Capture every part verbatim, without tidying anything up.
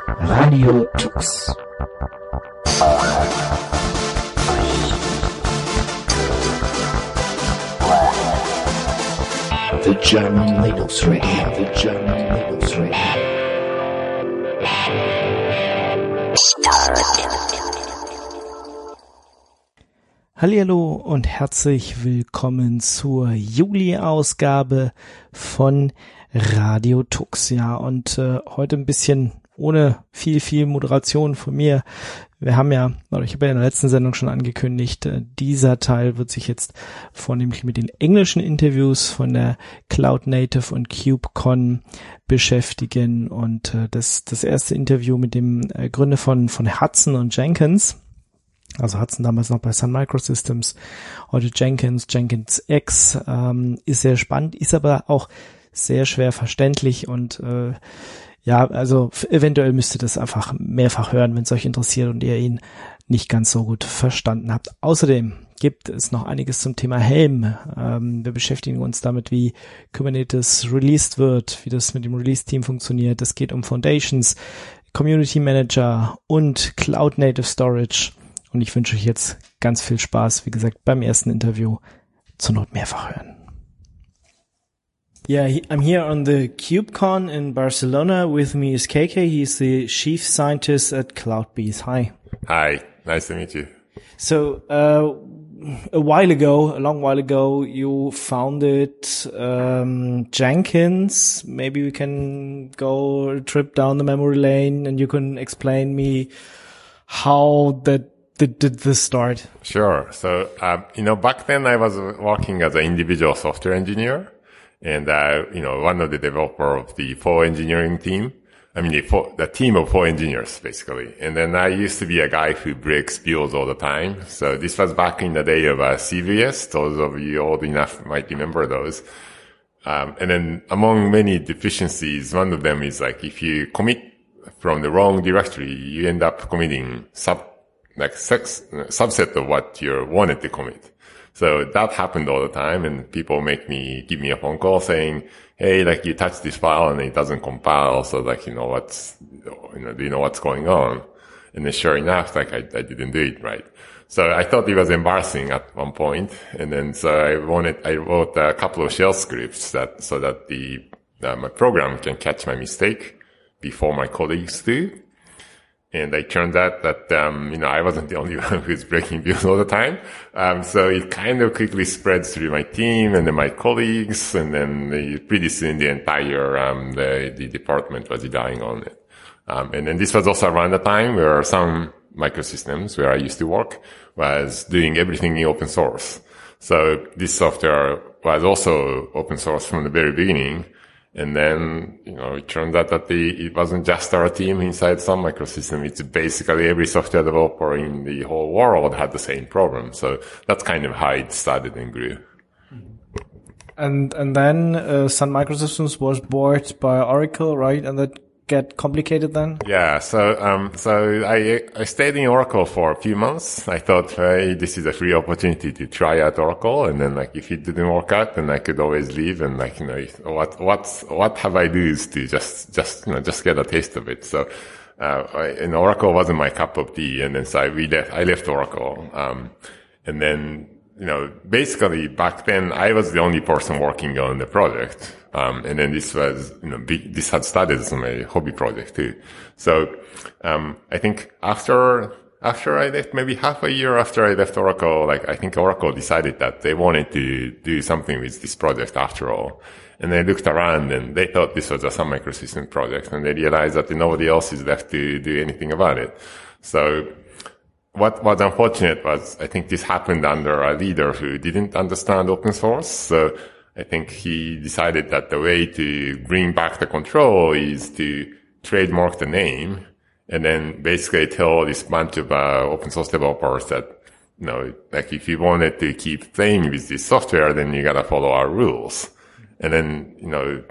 Radio Tux. The German Linux Radio, the German Linux Radio. Hallihallo und herzlich willkommen zur Juli-Ausgabe von Radio Tux. Ja, und äh, heute ein bisschen ohne viel, viel Moderation von mir. Wir haben ja, oder ich habe ja in der letzten Sendung schon angekündigt, äh, dieser Teil wird sich jetzt vornehmlich mit den englischen Interviews von der Cloud Native und KubeCon beschäftigen. Und äh, das das erste Interview mit dem äh, Gründer von von Hudson und Jenkins, also Hudson damals noch bei Sun Microsystems, heute Jenkins, Jenkins X, ähm, ist sehr spannend, ist aber auch sehr schwer verständlich und äh, ja, also eventuell müsst ihr das einfach mehrfach hören, wenn es euch interessiert und ihr ihn nicht ganz so gut verstanden habt. Außerdem gibt es noch einiges zum Thema Helm. Ähm, wir beschäftigen uns damit, wie Kubernetes released wird, wie das mit dem Release-Team funktioniert. Es geht um Foundations, Community Manager und Cloud Native Storage. Und ich wünsche euch jetzt ganz viel Spaß, wie gesagt, beim ersten Interview. Zur Not mehrfach hören. Yeah, he, I'm here on the KubeCon in Barcelona. With me is K K. He's the chief scientist at CloudBees. Hi. Hi. Nice to meet you. So, uh, a while ago, a long while ago, you founded um, Jenkins. Maybe we can go a trip down the memory lane and you can explain me how that did, did this start. Sure. So, um, you know, back then I was working as an individual software engineer. And, uh, you know, one of the developer of the four engineering team. I mean, the, four, the team of four engineers, basically. And then I used to be a guy who breaks builds all the time. So this was back in the day of uh, C V S. Those of you old enough might remember those. Um, and then among many deficiencies, one of them is like if you commit from the wrong directory, you end up committing sub, like sex, subset of what you wanted to commit. So that happened all the time, and people make me, give me a phone call saying, hey, like you touched this file and it doesn't compile. So like, you know, what's, you know, do you know what's going on? And then sure enough, like I, I didn't do it right. So I thought it was embarrassing at one point. And then so I wanted, I wrote a couple of shell scripts that, so that the, uh, my program can catch my mistake before my colleagues do. And it turned out that, um, you know, I wasn't the only one who's breaking builds all the time. Um, so it kind of quickly spread through my team and then my colleagues. And then the, pretty soon the entire, um, the, the department was relying on it. Um, and then this was also around the time where some microsystems where I used to work was doing everything in open source. So this software was also open source from the very beginning. And then, you know, it turned out that the, it wasn't just our team inside Sun Microsystem. It's basically every software developer in the whole world had the same problem. So that's kind of how it started and grew. And, and then, uh, Sun Microsystems was bought by Oracle, right? And that get complicated then? Yeah. So, um, so I, I stayed in Oracle for a few months. I thought, hey, this is a free opportunity to try out Oracle. And then like, if it didn't work out, then I could always leave. And like, you know, what, what, what have I lose to just, just, you know, just get a taste of it. So, uh, I, and Oracle wasn't my cup of tea. And then so I, we left, I left Oracle. Um, and then, you know, basically back then I was the only person working on the project. Um, and then this was, you know, big, this had started as my hobby project too. So, um, I think after, after I left, maybe half a year after I left Oracle, like I think Oracle decided that they wanted to do something with this project after all. And they looked around and they thought this was a Sun Microsystem project and they realized that nobody else is left to do anything about it. So, what was unfortunate was I think this happened under a leader who didn't understand open source. So, I think he decided that the way to bring back the control is to trademark the name and then basically tell this bunch of uh, open source developers that, you know, like if you wanted to keep playing with this software, then you gotta follow our rules. And then, you know,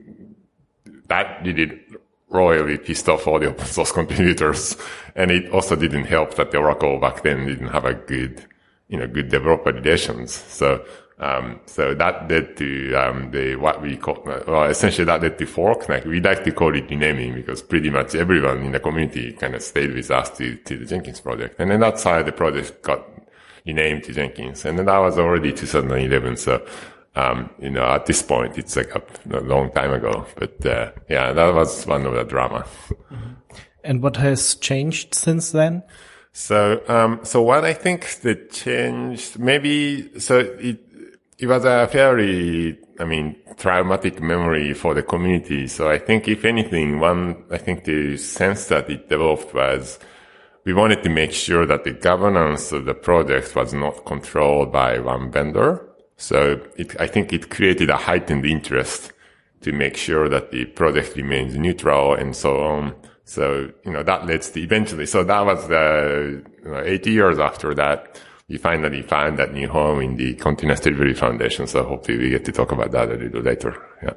that really royally pissed off all the open source contributors. And it also didn't help that the Oracle back then didn't have a good, you know, good developer relations. So Um, so that led to, um, the, what we call, well, essentially that led to fork. Like, we like to call it renaming because pretty much everyone in the community kind of stayed with us to, to the Jenkins project. And then that's how the project got renamed to Jenkins. And then that was already two thousand eleven. So, um, you know, at this point, it's like a, a long time ago. But, uh, yeah, that was one of the drama. And what has changed since then? So, um, so what I think that changed, maybe, so it, it was a fairly, I mean, traumatic memory for the community. So I think if anything, one, I think the sense that it developed was we wanted to make sure that the governance of the project was not controlled by one vendor. So it, I think it created a heightened interest to make sure that the project remains neutral and so on. So, you know, that led to eventually, so that was the, you know, eight years after that, we finally found that new home in the Continuous Delivery Foundation. So hopefully we get to talk about that a little later. Yeah.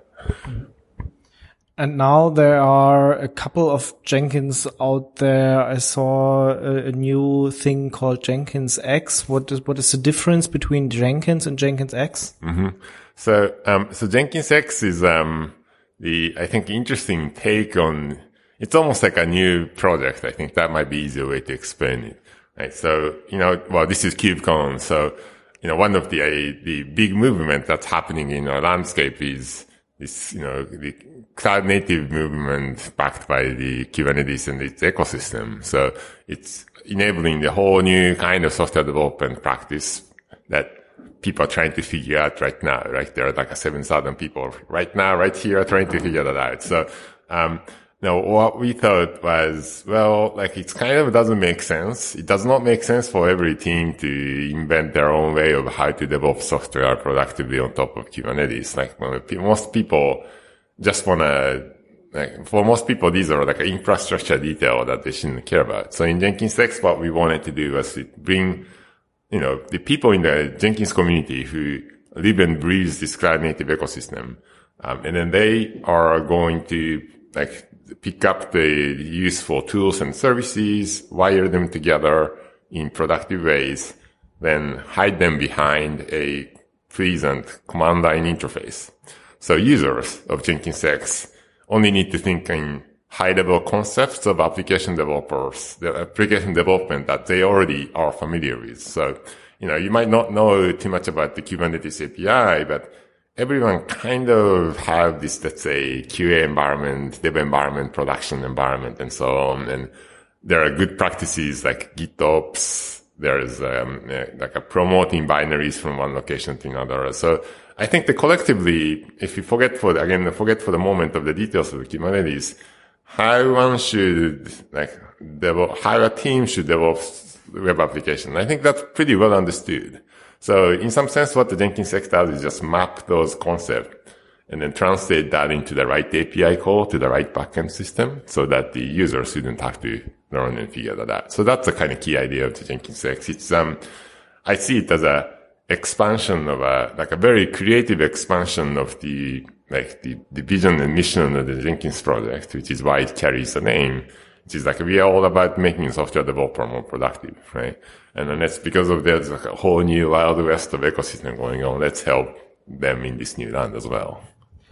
And now there are a couple of Jenkins out there. I saw a, a new thing called Jenkins X. What is, what is the difference between Jenkins and Jenkins X? Mm-hmm. So, um, so Jenkins X is, um, the, I think, interesting take on, it's almost like a new project. I think that might be easier way to explain it. Right. So, you know, well, this is KubeCon. So, you know, one of the, uh, the big movement that's happening in our landscape is this, you know, the cloud native movement backed by the Kubernetes and its ecosystem. So it's enabling the whole new kind of software development practice that people are trying to figure out right now, right? There are like a seven thousand people right now, right here trying to figure that out. So, um, Now, what we thought was, well, like, it kind of doesn't make sense. It does not make sense for every team to invent their own way of how to develop software productively on top of Kubernetes. Like, most people just want to, like, for most people, these are like an infrastructure detail that they shouldn't care about. So in Jenkins X, what we wanted to do was to bring, you know, the people in the Jenkins community who live and breathe this cloud native ecosystem. Um, and then they are going to, like, pick up the useful tools and services, wire them together in productive ways, then hide them behind a pleasant command line interface. So users of Jenkins X only need to think in high-level concepts of application developers, the application development that they already are familiar with. So, you know, you might not know too much about the Kubernetes A P I, but everyone kind of have this, let's say, Q A environment, dev environment, production environment, and so on. And there are good practices like GitOps. There's um, like a promoting binaries from one location to another. So I think that collectively, if you forget for the, again, forget for the moment of the details of the Kubernetes, how one should like develop, how a team should develop web application. I think that's pretty well understood. So in some sense, what the Jenkins X does is just map those concepts and then translate that into the right A P I call to the right backend system so that the user shouldn't have to learn and figure that out. So that's the kind of key idea of the Jenkins X. It's, um, I see it as a expansion of a, like a very creative expansion of the, like the, the vision and mission of the Jenkins project, which is why it carries the name. Which is like, we are all about making software developer more productive, right? And then that's because of there's like a whole new wild west of ecosystem going on. Let's help them in this new land as well.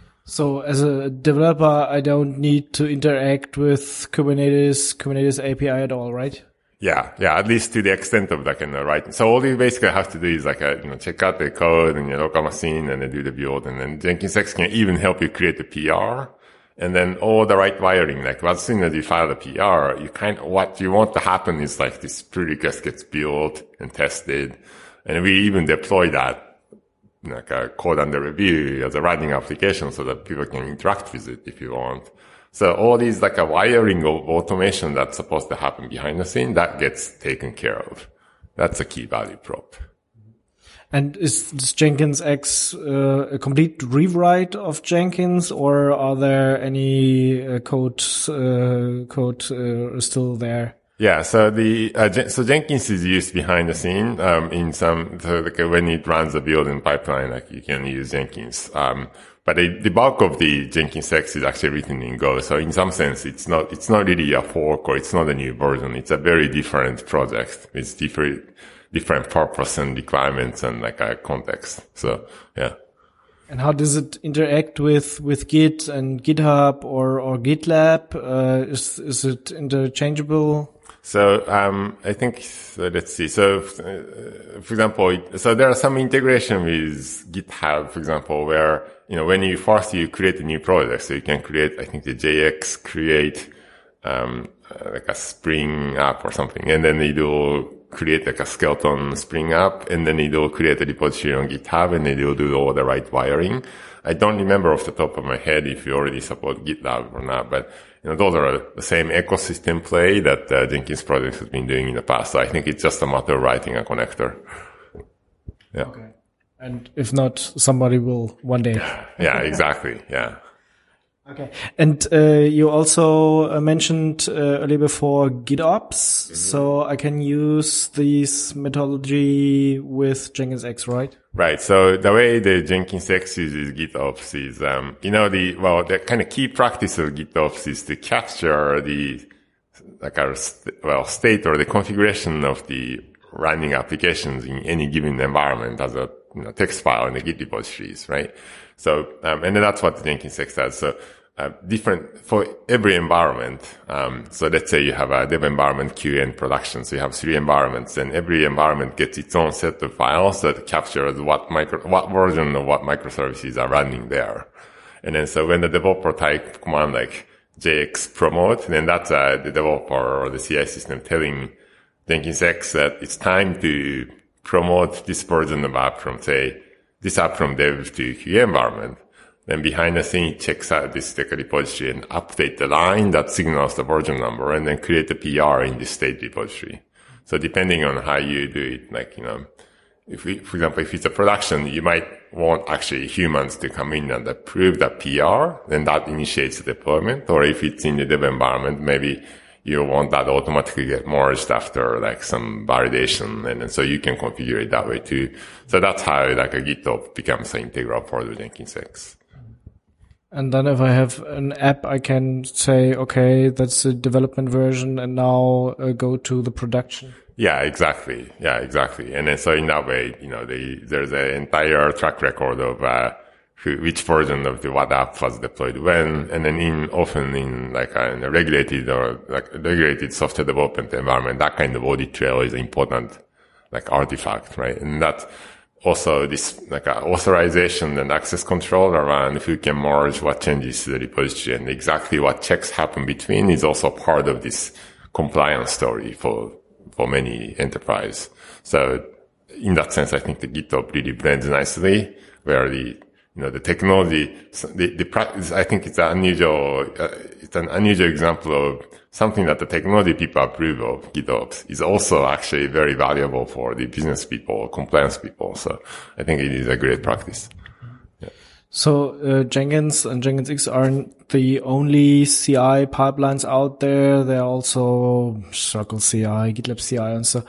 So as a developer, I don't need to interact with Kubernetes, Kubernetes A P I at all, right? Yeah, yeah, at least to the extent of like, you know, right. So all you basically have to do is like, a, you know, check out the code and your local machine and then do the build. And then Jenkins X can even help you create the P R. And then all the right wiring, like as soon as you file the P R, you kind of, what you want to happen is like this pull request gets built and tested. And we even deploy that, like a code under review as a running application so that people can interact with it if you want. So all these like a wiring of automation that's supposed to happen behind the scene, that gets taken care of. That's a key value prop. And is, is Jenkins X uh, a complete rewrite of Jenkins, or are there any uh, code uh, code uh, still there? Yeah, so the uh, so Jenkins is used behind the scene um, in some so like when it runs a building pipeline, like you can use Jenkins. Um, but the, the bulk of the Jenkins X is actually written in Go. So in some sense, it's not it's not really a fork or it's not a new version. It's a very different project. It's different. different purpose and requirements and like a context. So yeah. And how does it interact with, with Git and GitHub or, or GitLab? Uh, is, is it interchangeable? So, um, I think, so let's see. So, uh, for example, so there are some integration with GitHub, for example, where, you know, when you first you create a new project, so you can create, I think the J X create, um, uh, like a Spring app or something, and then it will create like a skeleton Spring app, and then it will create a repository on GitHub, and it will do all the right wiring. I don't remember off the top of my head if you already support GitLab or not, but you know, those are the same ecosystem play that uh, Jenkins project has been doing in the past. So I think it's just a matter of writing a connector. Yeah. Okay. And if not, somebody will one day. Yeah, exactly. Yeah. Okay. And uh, you also uh, mentioned uh, earlier before GitOps. Mm-hmm. So I can use this methodology with Jenkins X, right? Right. So the way the Jenkins X uses GitOps is, um, you know, the, well, the kind of key practice of GitOps is to capture the, like our, st- well, state or the configuration of the running applications in any given environment as a, you know, text file in the Git repositories, right? So, um, and then that's what the Jenkins X does. So, Uh, different for every environment. Um, so let's say you have a dev environment, Q A, and production. So you have three environments, and every environment gets its own set of files that captures what micro, what version of what microservices are running there. And then so when the developer type command like J X promote, then that's uh, the developer or the C I system telling Jenkins X that it's time to promote this version of app from, say, this app from dev to Q A environment. Then behind the scene, it checks out this Deca repository and update the line that signals the version number, and then create a P R in this state repository. So depending on how you do it, like, you know, if we, for example, if it's a production, you might want actually humans to come in and approve that P R, then that initiates the deployment. Or if it's in the dev environment, maybe you want that automatically get merged after like some validation, and, and so you can configure it that way too. So that's how like a GitOps becomes an integral part of Jenkins X. And then if I have an app, I can say, okay, that's the development version, and now uh, go to the production. Yeah, exactly. Yeah, exactly. And then so in that way, you know, the, there's an entire track record of uh, who, which version of the what app was deployed when, and then in often in like a, in a regulated or like a regulated software development environment, that kind of audit trail is an important like artifact, right? And that also this like uh, authorization and access control around who can merge what changes to the repository and exactly what checks happen between is also part of this compliance story for for many enterprise. So in that sense, I think the GitOps really blends nicely where the you know the technology the the practice. I think it's an unusual uh, it's an unusual example of something that the technology people approve of, GitOps, is also actually very valuable for the business people, compliance people. So I think it is a great practice. Yeah. So uh, Jenkins and Jenkins X aren't the only C I pipelines out there. There are also Circle C I, GitLab C I, and so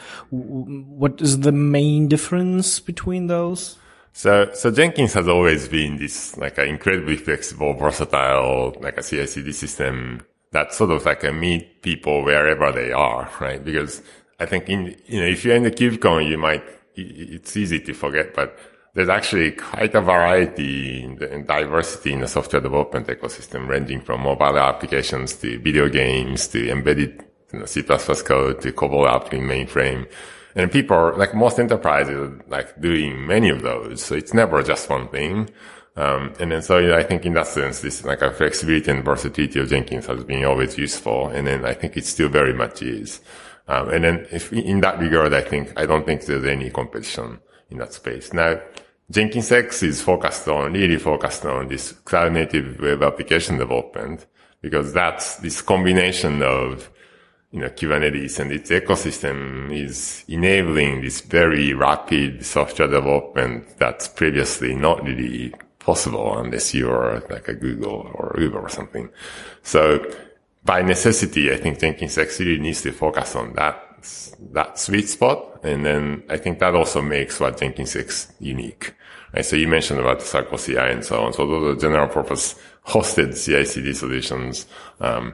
what is the main difference between those? So, so Jenkins has always been this like an incredibly flexible, versatile, like a C I C D system that sort of like a meet people wherever they are, right? Because I think in, you know, if you're in the KubeCon, you might, it's easy to forget, but there's actually quite a variety in the, in diversity in the software development ecosystem, ranging from mobile applications to video games to embedded you know, C plus plus code to COBOL app in mainframe. And people are, like most enterprises, are, like doing many of those. So it's never just one thing. Um, and then so, you know, I think in that sense, this like a flexibility and versatility of Jenkins has been always useful. And then I think it still very much is. Um, and then if in that regard, I think, I don't think there's any competition in that space. Now, Jenkins X is focused on, really focused on this cloud native web application development because that's this combination of, you know, Kubernetes and its ecosystem is enabling this very rapid software development that's previously not really possible unless you're like a Google or Uber or something. So by necessity, I think Jenkins X really needs to focus on that, that sweet spot. And then I think that also makes what Jenkins X unique. Right? So you mentioned about the Circle C I and so on. So those are general purpose hosted C I C D solutions. Um,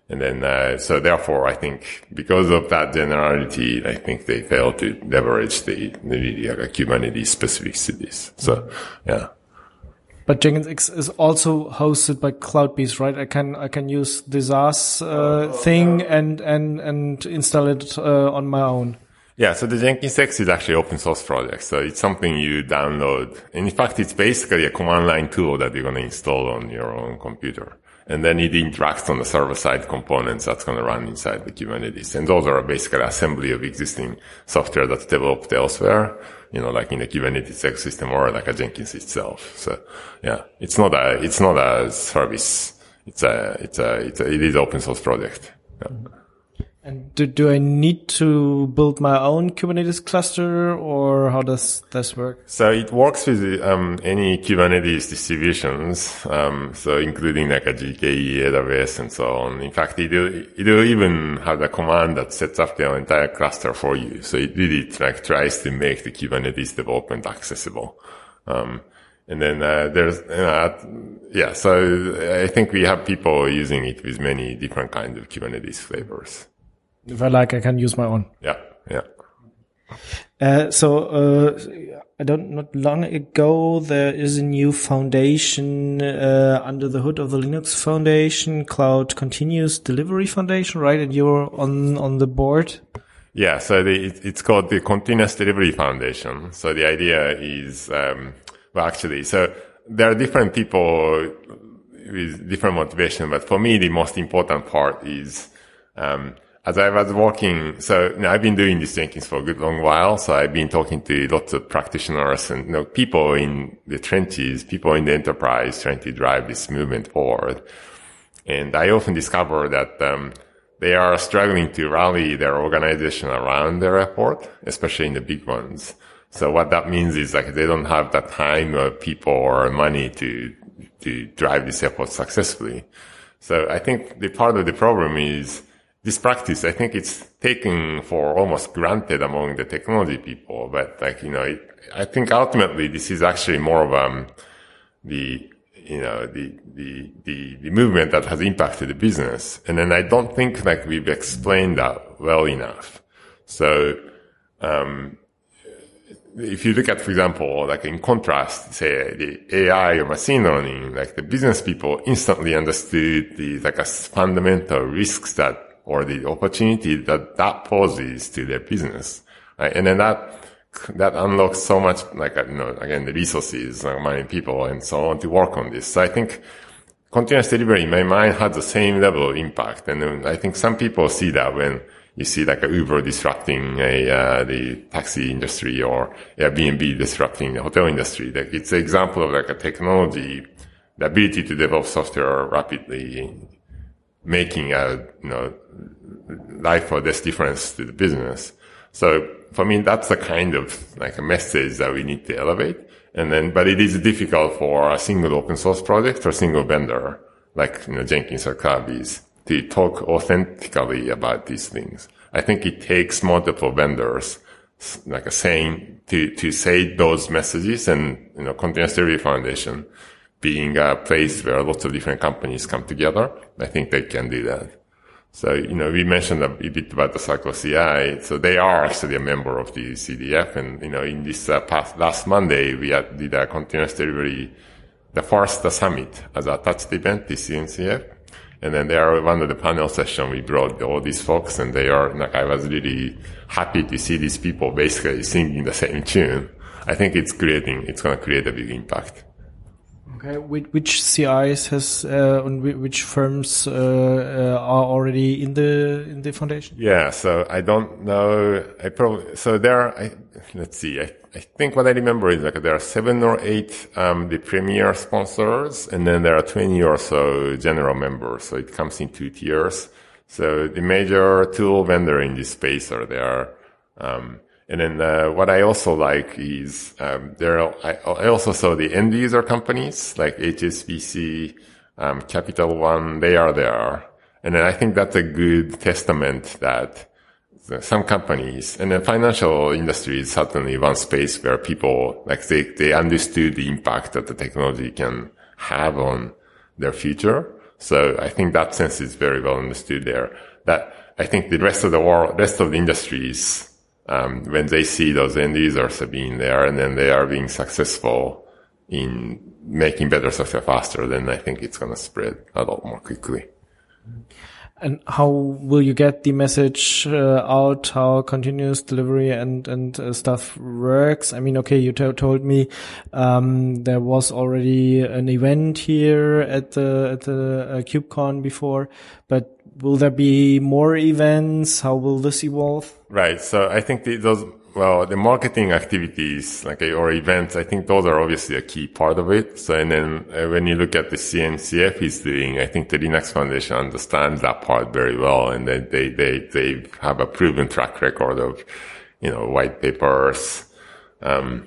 And then, uh, so therefore, I think because of that generality, I think they fail to leverage the, the really uh, Kubernetes specificities. So, yeah. But Jenkins X is also hosted by CloudBees, right? I can, I can use the SaaS, uh, thing and, and, and install it, uh, on my own. Yeah, so the Jenkins X is actually open source project. So it's something you download. And in fact, it's basically a command line tool that you're going to install on your own computer. And then it interacts on the server-side components that's going to run inside the Kubernetes. And those are basically assembly of existing software that's developed elsewhere, you know, like in the Kubernetes ecosystem or like a Jenkins itself. So, yeah, it's not a, it's not a service. It's a, it's a, it's a, it is an open source project. Yeah. And do, do I need to build my own Kubernetes cluster, or how does this work? So it works with um, any Kubernetes distributions, um, so including like a G K E, A W S, and so on. In fact, it will, it will even have a command that sets up the entire cluster for you. So it really like tries to make the Kubernetes development accessible. Um, and then uh, there's, you know, yeah. So I think we have people using it with many different kinds of Kubernetes flavors. If I like, I can use my own. Yeah, yeah. Uh, so, uh, I don't, not long ago, there is a new foundation, uh, under the hood of the Linux Foundation, Cloud Continuous Delivery Foundation, right? And you're on, on the board? Yeah, so the, it, it's called the Continuous Delivery Foundation. So the idea is, um, well, actually, so there are different people with different motivation, but for me, the most important part is, um, as I was working, so you know, I've been doing this Jenkins for a good long while. So I've been talking to lots of practitioners and you know, people in the trenches, people in the enterprise trying to drive this movement forward. And I often discover that um, they are struggling to rally their organization around their effort, especially in the big ones. So what that means is like they don't have the time or people or money to to drive this effort successfully. So I think the part of the problem is this practice, I think it's taken for almost granted among the technology people, but like, you know, it, I think ultimately this is actually more of, um, the, you know, the, the, the, the movement that has impacted the business. And then I don't think like we've explained that well enough. So, um, if you look at, for example, like in contrast, say the A I or machine learning, like the business people instantly understood the, like a fundamental risks that or the opportunity that that poses to their business, right? And then that, that unlocks so much, like, you know, again, the resources, like money, people, and so on to work on this. So I think continuous delivery, in my mind, has the same level of impact. And then I think some people see that when you see like a Uber disrupting a, uh, the taxi industry or Airbnb disrupting the hotel industry. Like it's an example of like a technology, the ability to develop software rapidly, making a, you know, life or death difference to the business. So for me, that's the kind of like a message that we need to elevate. And then, but it is difficult for a single open source project or a single vendor, like, you know, Jenkins or CloudBees, to talk authentically about these things. I think it takes multiple vendors, like a saying, to, to say those messages, and, you know, Continuous Delivery Foundation being a place where lots of different companies come together, I think they can do that. So, you know, we mentioned a bit about the Circle C I. So they are actually a member of the C D F. And, you know, in this uh, past, last Monday, we had, did a continuous delivery, the first uh, summit as a touched event, the C N C F. And then they are one of the panel session. We brought all these folks, and they are, like, I was really happy to see these people basically singing the same tune. I think it's creating, it's going to create a big impact. Okay, which C Is has uh, and which firms uh, uh, are already in the in the foundation? Yeah, so I don't know. I probably so there. Are, I, let's see. I, I think what I remember is like there are seven or eight um the premier sponsors, and then there are twenty or so general members. So it comes in two tiers. So the major tool vendor in this space are there. Um, And then uh, what I also like is um, there. Are, I, I also saw the end user companies like H S B C, um, Capital One. They are there, and then I think that's a good testament that some companies, and the financial industry is certainly one space where people like they they understood the impact that the technology can have on their future. So I think that sense is very well understood there. That I think the rest of the world, rest of the industries, um, when they see those end users being there and then they are being successful in making better software faster, then I think it's going to spread a lot more quickly. And how will you get the message uh, out, how continuous delivery and, and uh, stuff works? I mean, okay, you t- told me um, there was already an event here at the, at the uh, KubeCon before, but will there be more events? How will this evolve? Right. So I think the, those, well, the marketing activities, like, or events, I think those are obviously a key part of it. So, and then uh, when you look at the C N C F is doing, I think the Linux Foundation understands that part very well. And they, they, they, they have a proven track record of, you know, white papers, um,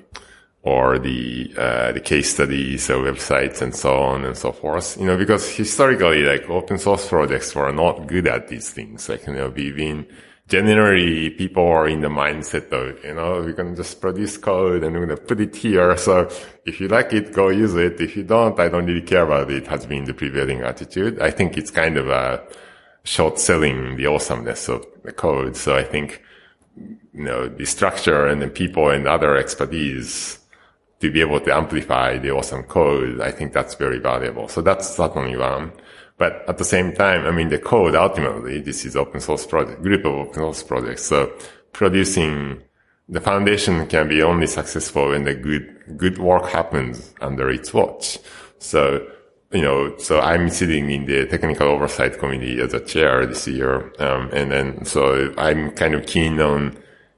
or the, uh, the case studies or websites and so on and so forth. You know, because historically, like, open source projects were not good at these things. Like, you know, we've been, generally, people are in the mindset of, you know, we can just produce code and we're going to put it here. So if you like it, go use it. If you don't, I don't really care about it, has been the prevailing attitude. I think it's kind of a short selling the awesomeness of the code. So I think, you know, the structure and the people and other expertise to be able to amplify the awesome code, I think that's very valuable. So that's certainly one. But at the same time, I mean, the code, ultimately, this is open source project, group of open source projects. So producing the foundation can be only successful when the good, good work happens under its watch. So, you know, so I'm sitting in the technical oversight committee as a chair this year. Um, and then, so I'm kind of keen on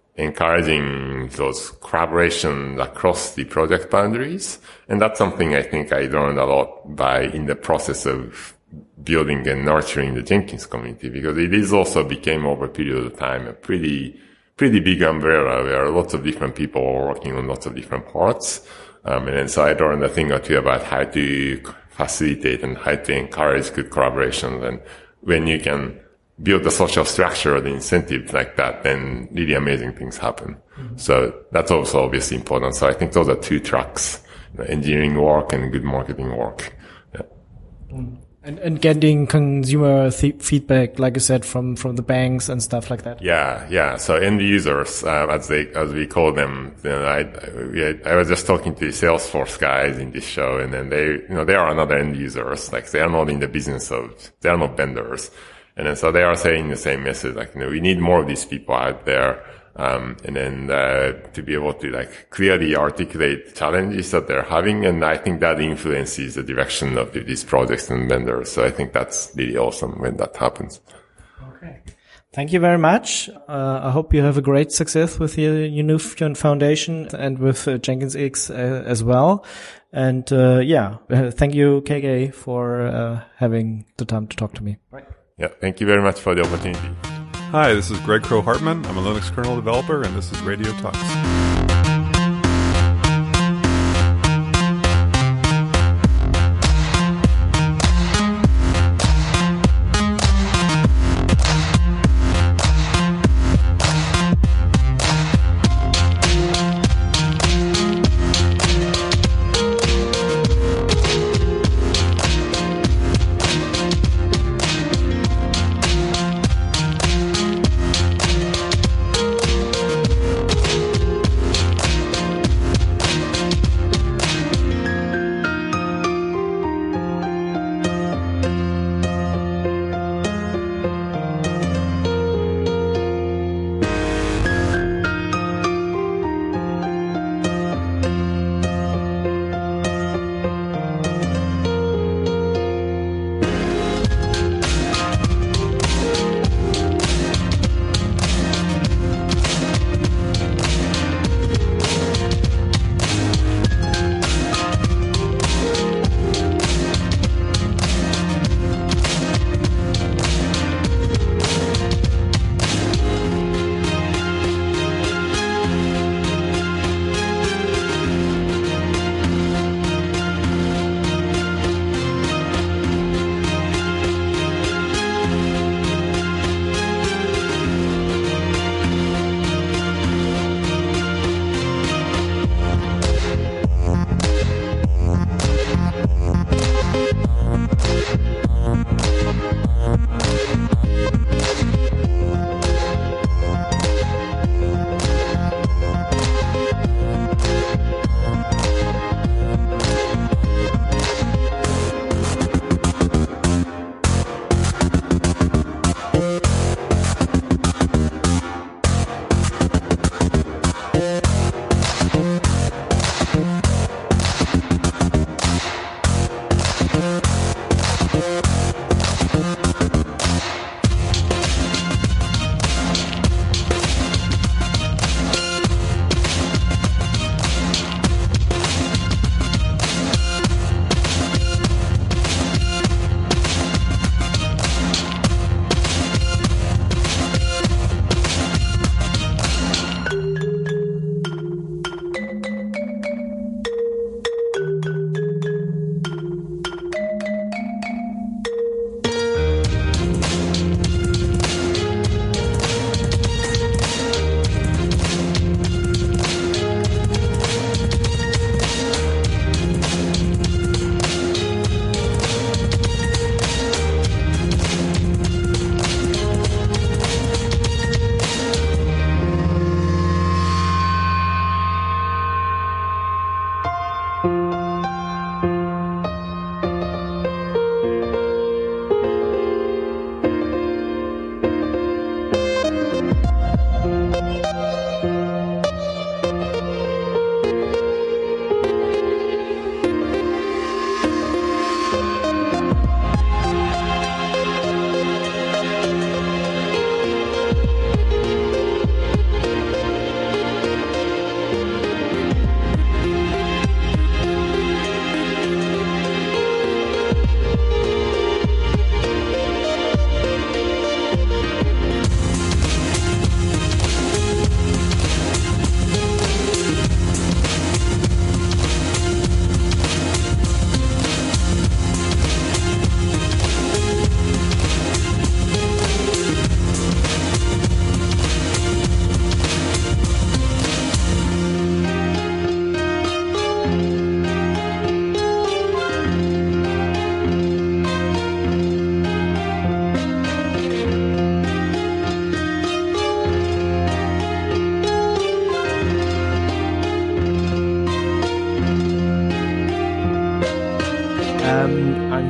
encouraging those collaborations across the project boundaries. And that's something I think I learned a lot by in the process of building and nurturing the Jenkins community, because it is also became over a period of time a pretty, pretty big umbrella where lots of different people are working on lots of different parts. Um, and then so I learned a thing or two about how to facilitate and how to encourage good collaboration. And when you can build the social structure, the incentives like that, then really amazing things happen. Mm-hmm. So that's also obviously important. So I think those are two tracks, you know, engineering work and good marketing work. Yeah. Mm. And, and getting consumer th- feedback, like I said, from, from the banks and stuff like that. Yeah, yeah. So end users, uh, as they, as we call them, you know, I, I was just talking to the Salesforce guys in this show, and then they, you know, they are another end users. Like, they are not in the business of, they are not vendors. And then so they are saying the same message, like, you know, we need more of these people out there. Um, and then, uh, to be able to like clearly articulate challenges that they're having. And I think that influences the direction of these projects and vendors. So I think that's really awesome when that happens. Okay. Thank you very much. Uh, I hope you have a great success with your, your new foundation and with uh, Jenkins X uh, as well. And, uh, yeah, uh, thank you, K K, for, uh, having the time to talk to me. Right. Yeah. Thank you very much for the opportunity. Hi, this is Greg Crow-Hartman. I'm a Linux kernel developer, and this is Radio Talks.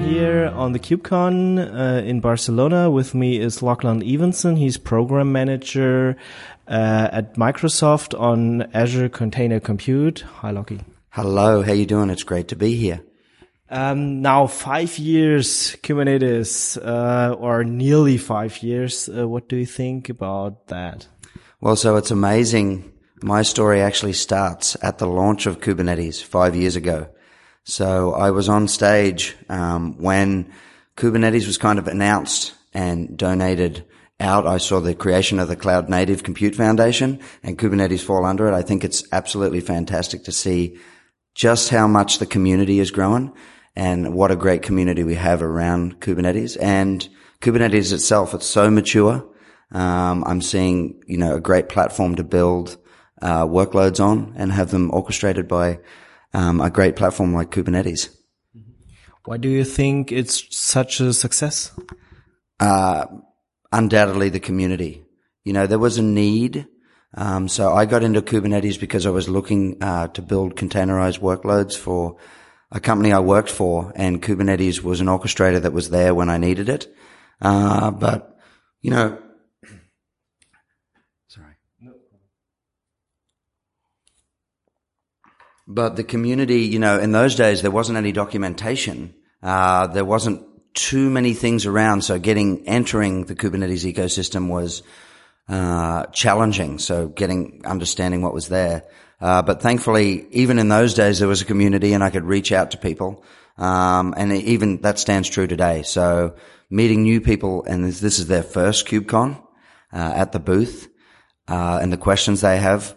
here on the KubeCon uh, in Barcelona. With me is Lachlan Evenson. He's program manager uh, at Microsoft on Azure Container Compute. Hi, Lockie. Hello, how you doing? It's great to be here. Um, now five years Kubernetes, uh, or nearly five years. Uh, what do you think about that? Well, so it's amazing. My story actually starts at the launch of Kubernetes five years ago. So I was on stage um, when Kubernetes was kind of announced and donated out. I saw the creation of the Cloud Native Compute Foundation and Kubernetes fall under it. I think it's absolutely fantastic to see just how much the community is growing and what a great community we have around Kubernetes. And Kubernetes itself, it's so mature. Um, I'm seeing, you know, a great platform to build uh workloads on and have them orchestrated by um a great platform like Kubernetes. Why do you think it's such a success? Uh undoubtedly the community. You know, there was a need. Um so I got into Kubernetes because I was looking uh to build containerized workloads for a company I worked for, and Kubernetes was an orchestrator that was there when I needed it. Uh but you know, But the community, you know, in those days, there wasn't any documentation. Uh, there wasn't too many things around. So getting, entering the Kubernetes ecosystem was, uh, challenging. So getting, understanding what was there. Uh, but thankfully, even in those days, there was a community and I could reach out to people. Um, and even that stands true today. So meeting new people, and this, this is their first KubeCon, uh, at the booth, uh, and the questions they have,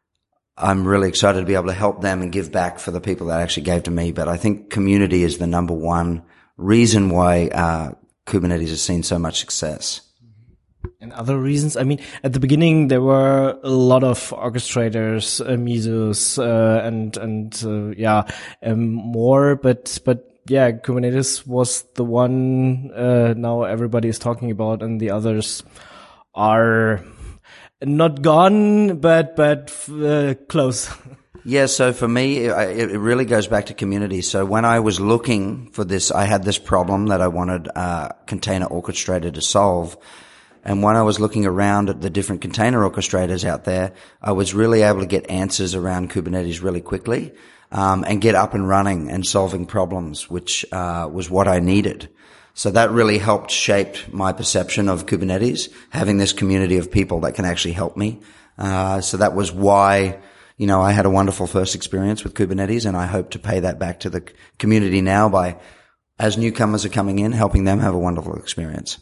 I'm really excited to be able to help them and give back for the people that actually gave to me. But I think community is the number one reason why uh Kubernetes has seen so much success. And other reasons? I mean, at the beginning, there were a lot of orchestrators, uh, Mesos, uh, and, and, uh, yeah, um, more, but, but, yeah, Kubernetes was the one, uh, now everybody is talking about, and the others are not gone, but, but, uh, close. Yeah, so for me, it, it really goes back to community. So when I was looking for this, I had this problem that I wanted a container orchestrator to solve. And when I was looking around at the different container orchestrators out there, I was really able to get answers around Kubernetes really quickly, um, and get up and running and solving problems, which, uh, was what I needed. So that really helped shape my perception of Kubernetes, having this community of people that can actually help me. Uh, so that was why, you know, I had a wonderful first experience with Kubernetes, and I hope to pay that back to the community now by, as newcomers are coming in, helping them have a wonderful experience.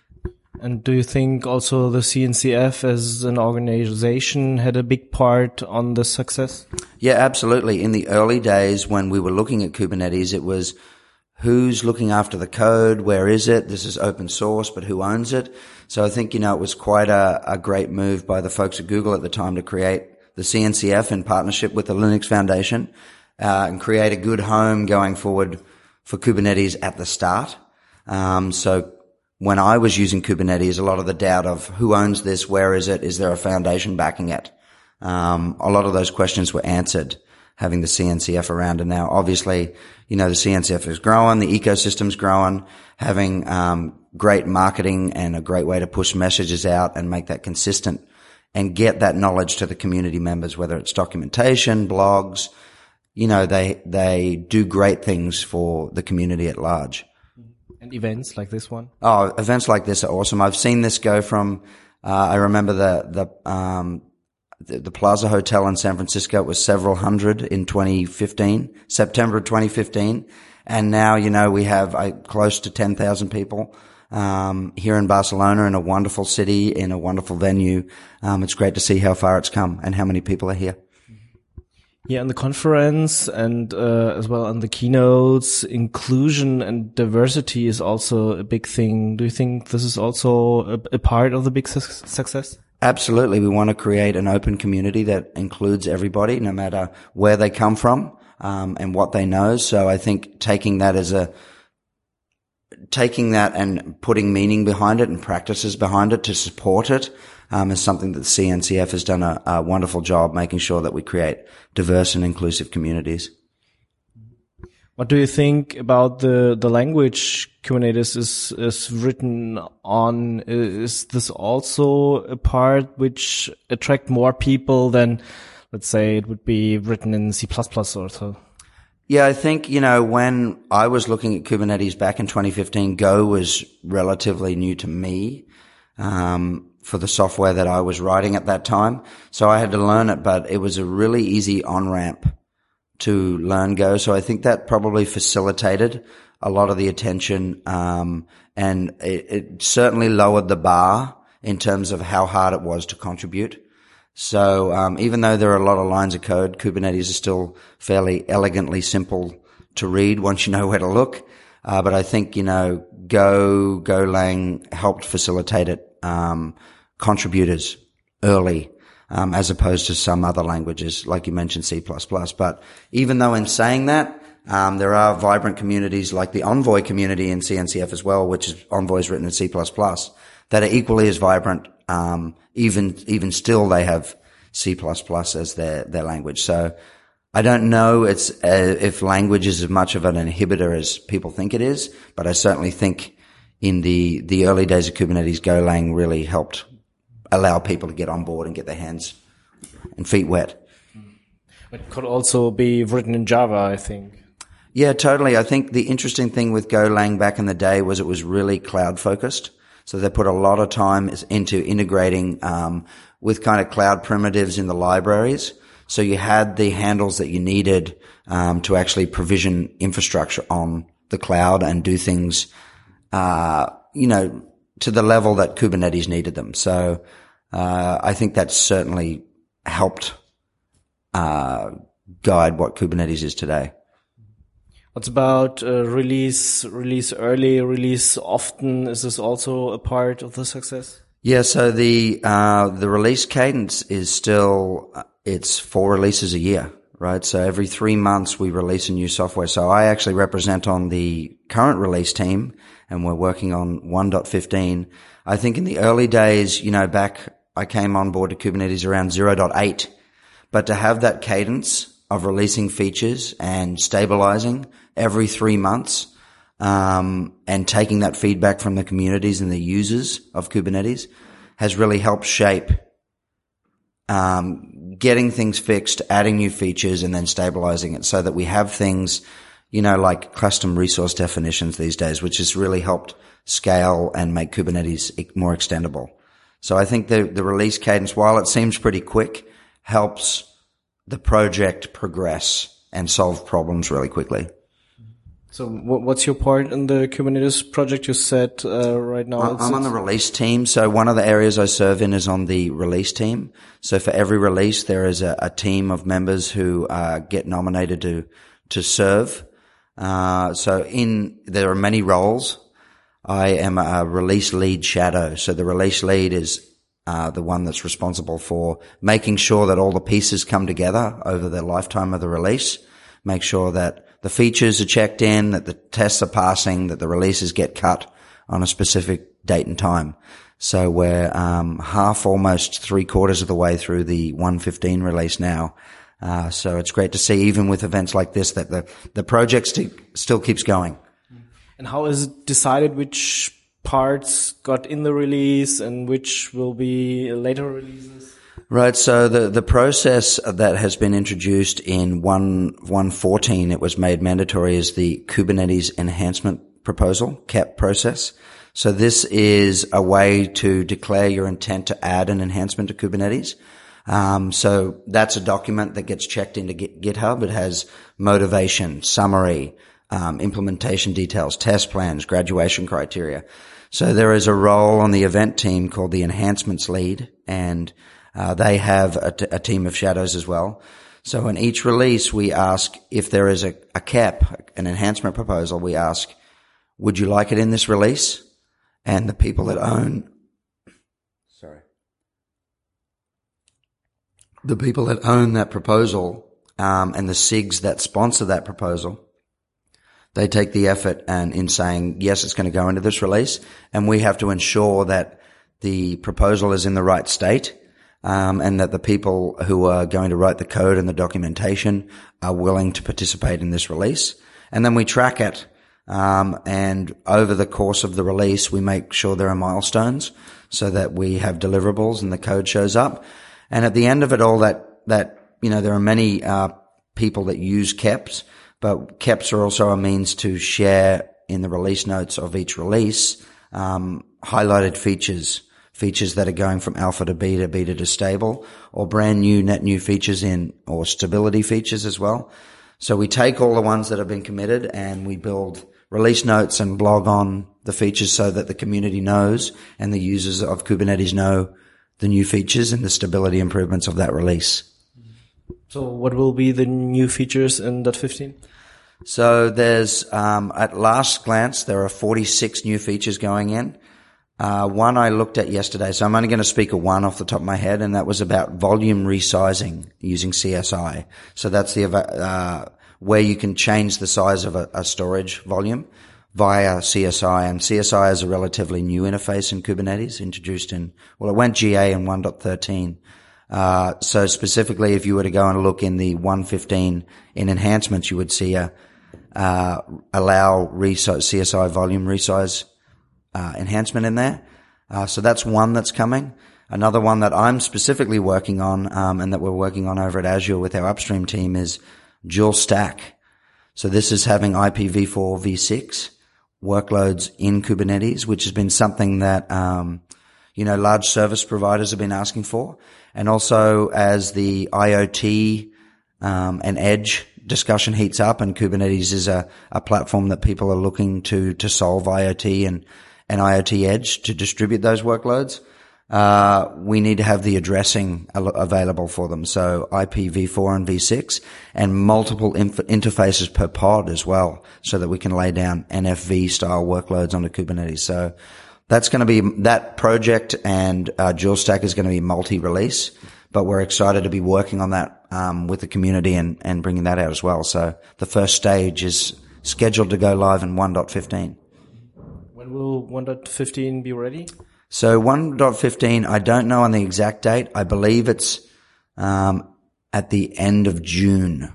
And do you think also the C N C F as an organization had a big part on the success? Yeah, absolutely. In the early days when we were looking at Kubernetes, it was who's looking after the code? Where is it? This is open source, but who owns it? So I think, you know, it was quite a, a great move by the folks at Google at the time to create the C N C F in partnership with the Linux Foundation, uh, and create a good home going forward for Kubernetes at the start. Um, so when I was using Kubernetes, a lot of the doubt of who owns this, where is it, is there a foundation backing it? Um, a lot of those questions were answered having the C N C F around. And now obviously, you know, the C N C F is growing, the ecosystem's growing, having, um, great marketing and a great way to push messages out and make that consistent and get that knowledge to the community members, whether it's documentation, blogs, you know, they, they do great things for the community at large. And events like this one? Oh, events like this are awesome. I've seen this go from, uh, I remember the, the, um, the, the Plaza Hotel in San Francisco. It was several hundred in twenty fifteen, September twenty fifteen. And now, you know, we have uh, close to ten thousand people, um, here in Barcelona, in a wonderful city, in a wonderful venue. Um, it's great to see how far it's come and how many people are here. Yeah, in the conference and uh, as well on the keynotes, inclusion and diversity is also a big thing. Do you think this is also a, a part of the big su- success? Absolutely. We want to create an open community that includes everybody, no matter where they come from, um, and what they know. So I think taking that as a, taking that and putting meaning behind it and practices behind it to support it, um, is something that the C N C F has done a, a wonderful job making sure that we create diverse and inclusive communities. What do you think about the, the language Kubernetes is, is written on? Is this also a part which attract more people than, let's say, it would be written in C plus plus or so? Yeah, I think, you know, when I was looking at Kubernetes back in twenty fifteen, Go was relatively new to me, um, for the software that I was writing at that time. So I had to learn it, but it was a really easy on-ramp to learn Go. So I think that probably facilitated a lot of the attention, um, and it, it certainly lowered the bar in terms of how hard it was to contribute. So, um, even though there are a lot of lines of code, Kubernetes is still fairly elegantly simple to read once you know where to look. Uh, but I think, you know, Go, Golang helped facilitate it, um, contributors early. Um, as opposed to some other languages, like you mentioned, C plus plus. But even though in saying that, um, there are vibrant communities like the Envoy community in C N C F as well, which is Envoy's written in C plus plus, that are equally as vibrant. Um, even, even still they have C plus plus as their, their language. So I don't know it's, uh, if language is as much of an inhibitor as people think it is, but I certainly think in the, the early days of Kubernetes, Golang really helped allow people to get on board and get their hands and feet wet. It could also be written in Java, I think. Yeah, totally. I think the interesting thing with Golang back in the day was it was really cloud focused. So they put a lot of time into integrating um with kind of cloud primitives in the libraries. So you had the handles that you needed um to actually provision infrastructure on the cloud and do things uh you know to the level that Kubernetes needed them. So, uh, I think that's certainly helped, uh, guide what Kubernetes is today. What's about, uh, release, release early, release often? Is this also a part of the success? Yeah. So the, uh, the release cadence is still, uh, it's four releases a year, right? So every three months we release a new software. So I actually represent on the current release team, and we're working on one point fifteen. I think in the early days, you know, back, I came on board to Kubernetes around zero point eight, but to have that cadence of releasing features and stabilizing every three months, um, and taking that feedback from the communities and the users of Kubernetes has really helped shape, um, getting things fixed, adding new features, and then stabilizing it so that we have things, you know, like custom resource definitions these days, which has really helped scale and make Kubernetes more extendable. So I think the, the release cadence, while it seems pretty quick, helps the project progress and solve problems really quickly. So what's your part in the Kubernetes project you said uh, right now? I'm on the release team. So one of the areas I serve in is on the release team. So for every release, there is a, a team of members who uh, get nominated to to serve. Uh, so in, there are many roles. I am a release lead shadow. So the release lead is, uh, the one that's responsible for making sure that all the pieces come together over the lifetime of the release. Make sure that the features are checked in, that the tests are passing, that the releases get cut on a specific date and time. So we're, um, half, almost three quarters of the way through the one fifteen release now. Uh, so it's great to see, even with events like this, that the, the project st- still keeps going. And how is it decided which parts got in the release and which will be later releases? Right. So the, the process that has been introduced in one fourteen, it was made mandatory, is the Kubernetes Enhancement Proposal, C E P process. So this is a way to declare your intent to add an enhancement to Kubernetes. Um, so that's a document that gets checked into GitHub. It has motivation, summary, um, implementation details, test plans, graduation criteria. So there is a role on the event team called the enhancements lead, and uh, they have a, t- a team of shadows as well. So in each release, we ask if there is a, a C E P, an enhancement proposal, we ask, would you like it in this release? And the people that own, sorry, the people that own that proposal, um, and the S I Gs that sponsor that proposal, they take the effort and in saying, yes, it's going to go into this release, and we have to ensure that the proposal is in the right state, um, and that the people who are going to write the code and the documentation are willing to participate in this release. And then we track it. Um, and over the course of the release, we make sure there are milestones so that we have deliverables and the code shows up. And at the end of it all, that, that, you know, there are many, uh, people that use K E P S, but K E P S are also a means to share in the release notes of each release, um, highlighted features, features that are going from alpha to beta, beta to stable, or brand new, net new features in, or stability features as well. So we take all the ones that have been committed and we build release notes and blog on the features so that the community knows and the users of Kubernetes know the new features and the stability improvements of that release. So what will be the new features in dot fifteen? So there's, um, at last glance, there are forty-six new features going in. Uh, one I looked at yesterday, so I'm only going to speak of one off the top of my head, and that was about volume resizing using C S I. So that's the, uh, where you can change the size of a, a storage volume via C S I. And C S I is a relatively new interface in Kubernetes, introduced in, well, it went G A in one point thirteen. Uh, so specifically, if you were to go and look in the one fifteen in enhancements, you would see a, uh, allow resize, C S I volume resize, uh, enhancement in there. Uh, so that's one that's coming. Another one that I'm specifically working on, um, and that we're working on over at Azure with our upstream team is dual stack. So this is having I P v four v six workloads in Kubernetes, which has been something that, um, you know, large service providers have been asking for. And also as the IoT, um, and edge discussion heats up, and Kubernetes is a, a platform that people are looking to, to solve IoT and, and IoT edge to distribute those workloads. Uh, we need to have the addressing al- available for them. So I P v four and v six and multiple inf- interfaces per pod as well, so that we can lay down N F V style workloads onto Kubernetes. So that's going to be that project, and uh, dual stack is going to be multi-release, but we're excited to be working on that um, with the community and, and bringing that out as well. So the first stage is scheduled to go live in one point fifteen. When will one point fifteen be ready? So one point fifteen, I don't know on the exact date. I believe it's um, at the end of June,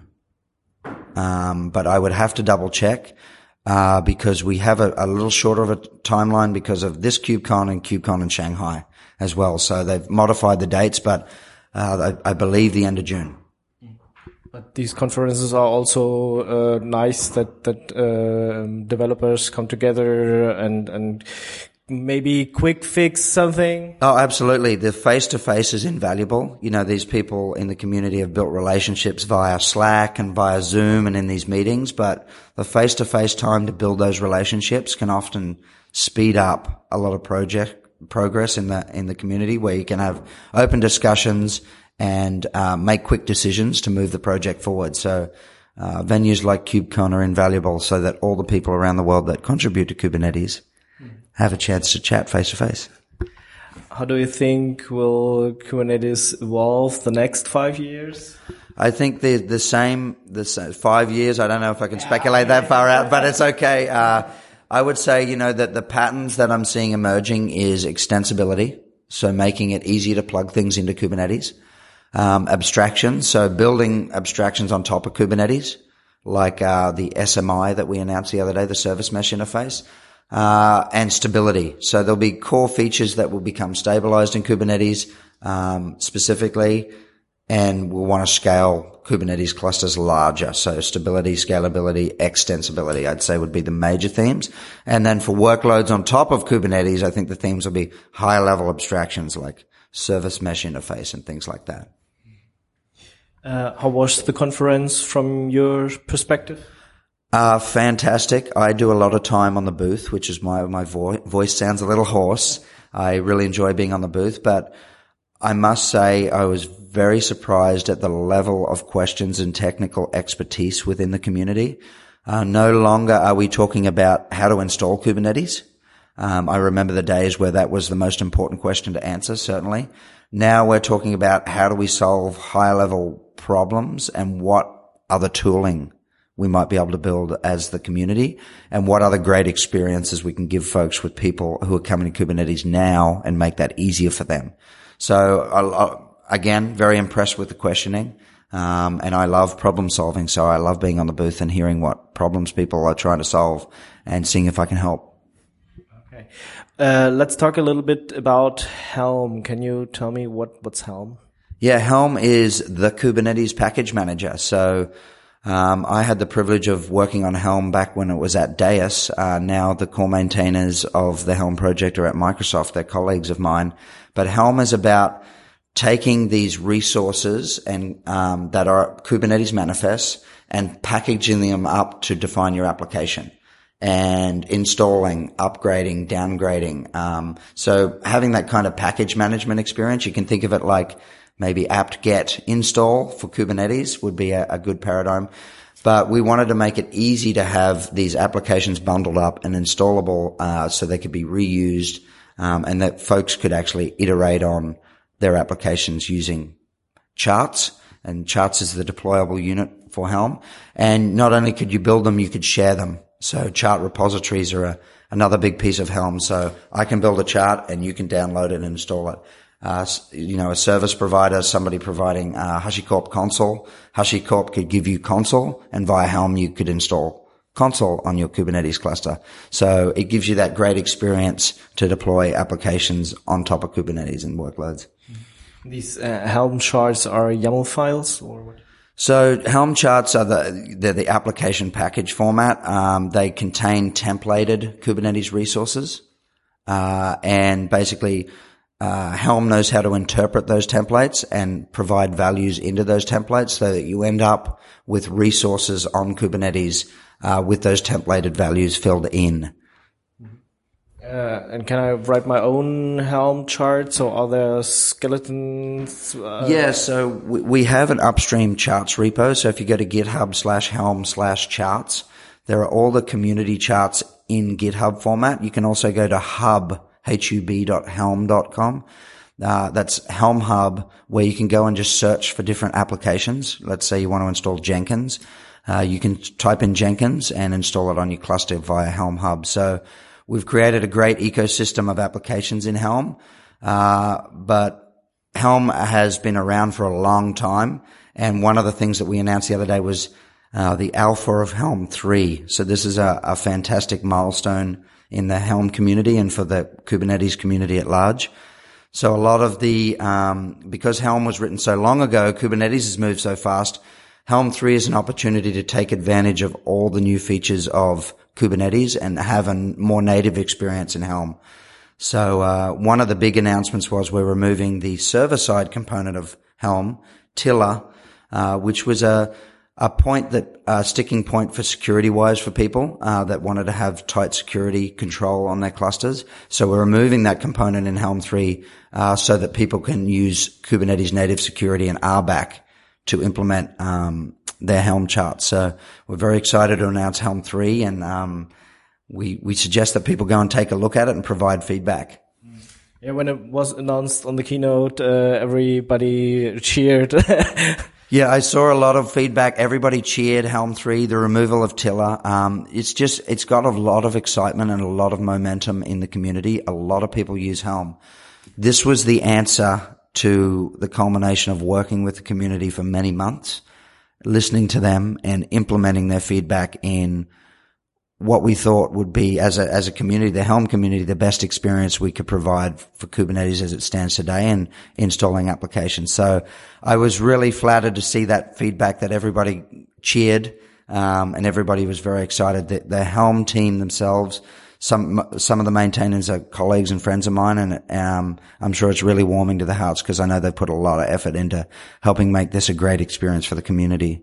um, but I would have to double check. Uh, because we have a, a little shorter of a timeline because of this KubeCon and KubeCon in Shanghai as well. So they've modified the dates, but, uh, I, I believe the end of June. But these conferences are also, uh, nice that, that, uh, developers come together and, and maybe quick fix something. Oh, absolutely. The face-to-face is invaluable. You know, these people in the community have built relationships via Slack and via Zoom and in these meetings, but the face-to-face time to build those relationships can often speed up a lot of project progress in the, in the community, where you can have open discussions and, uh, make quick decisions to move the project forward. So, uh, venues like KubeCon are invaluable so that all the people around the world that contribute to Kubernetes have a chance to chat face to face. How do you think will Kubernetes evolve the next five years? I think the the same, the same, five years. I don't know if I can speculate that far out, but it's okay. Uh, I would say, you know, that the patterns that I'm seeing emerging is extensibility. So making it easier to plug things into Kubernetes. Um, abstraction. So building abstractions on top of Kubernetes, like, uh, the S M I that we announced the other day, the service mesh interface. Uh, and stability. So there'll be core features that will become stabilized in Kubernetes, um, specifically, and we'll want to scale Kubernetes clusters larger. So stability, scalability, extensibility, I'd say would be the major themes. And then for workloads on top of Kubernetes, I think the themes will be higher level abstractions like service mesh interface and things like that. Uh, how was the conference from your perspective? Uh, fantastic. I do a lot of time on the booth, which is my, my vo- voice sounds a little hoarse. I really enjoy being on the booth, but I must say I was very surprised at the level of questions and technical expertise within the community. Uh, no longer are we talking about how to install Kubernetes. Um, I remember the days where that was the most important question to answer, certainly. Now we're talking about how do we solve higher level problems and what other tooling we might be able to build as the community, and what other great experiences we can give folks with people who are coming to Kubernetes now and make that easier for them. So, uh, again, very impressed with the questioning. Um, and I love problem solving. So I love being on the booth and hearing what problems people are trying to solve and seeing if I can help. Okay. Uh, let's talk a little bit about Helm. Can you tell me what, what's Helm? Yeah, Helm is the Kubernetes package manager. So um, I had the privilege of working on Helm back when it was at Deis. Uh, now the core maintainers of the Helm project are at Microsoft. They're colleagues of mine. But Helm is about taking these resources and um, that are Kubernetes manifests and packaging them up to define your application, and installing, upgrading, downgrading. Um, so having that kind of package management experience, you can think of it like maybe apt-get install for Kubernetes would be a, a good paradigm. But we wanted to make it easy to have these applications bundled up and installable, uh, so they could be reused, um, and that folks could actually iterate on their applications using charts. And charts is the deployable unit for Helm. And not only could you build them, you could share them. So chart repositories are a, another big piece of Helm. So I can build a chart and you can download it and install it. Uh, you know, a service provider, somebody providing uh, HashiCorp Console. HashiCorp could give you Console, and via Helm you could install Console on your Kubernetes cluster. So it gives you that great experience to deploy applications on top of Kubernetes and workloads. These uh, Helm charts are YAML files, or what? So Helm charts are the they're the application package format. Um, they contain templated Kubernetes resources, uh, and basically uh, Helm knows how to interpret those templates and provide values into those templates, so that you end up with resources on Kubernetes uh, with those templated values filled in. Uh, and can I write my own Helm chart? So are there skeletons? Uh, yeah, so we, we have an upstream charts repo. So if you go to GitHub slash Helm slash charts, there are all the community charts in GitHub format. You can also go to hub, H-U-B dot helm dot com. Uh, that's Helm Hub, where you can go and just search for different applications. Let's say you want to install Jenkins. Uh, you can type in Jenkins and install it on your cluster via Helm Hub. So we've created a great ecosystem of applications in Helm, uh, but Helm has been around for a long time. And one of the things that we announced the other day was uh, the alpha of Helm three. So this is a, a fantastic milestone in the Helm community and for the Kubernetes community at large. So a lot of the, um, because Helm was written so long ago, Kubernetes has moved so fast. Helm three is an opportunity to take advantage of all the new features of Kubernetes and have a more native experience in Helm. So, uh, one of the big announcements was we're removing the server-side component of Helm, Tiller, uh, which was a, a point that, a sticking point for security-wise for people, uh, that wanted to have tight security control on their clusters. So we're removing that component in Helm three, uh, so that people can use Kubernetes native security and R BAC to implement, um, their Helm charts. So we're very excited to announce Helm three, and um, we we suggest that people go and take a look at it and provide feedback. Yeah, when it was announced on the keynote, uh, everybody cheered. Yeah, I saw a lot of feedback. Everybody cheered Helm three, the removal of Tiller. Um, it's just, it's got a lot of excitement and a lot of momentum in the community. A lot of people use Helm. This was the answer to the culmination of working with the community for many months, listening to them and implementing their feedback in what we thought would be, as a, as a community, the Helm community, the best experience we could provide for Kubernetes as it stands today and installing applications. So I was really flattered to see that feedback, that everybody cheered, um, and everybody was very excited. The, the Helm team themselves, some, some of the maintainers are colleagues and friends of mine, and, um, I'm sure it's really warming to the hearts because I know they've put a lot of effort into helping make this a great experience for the community.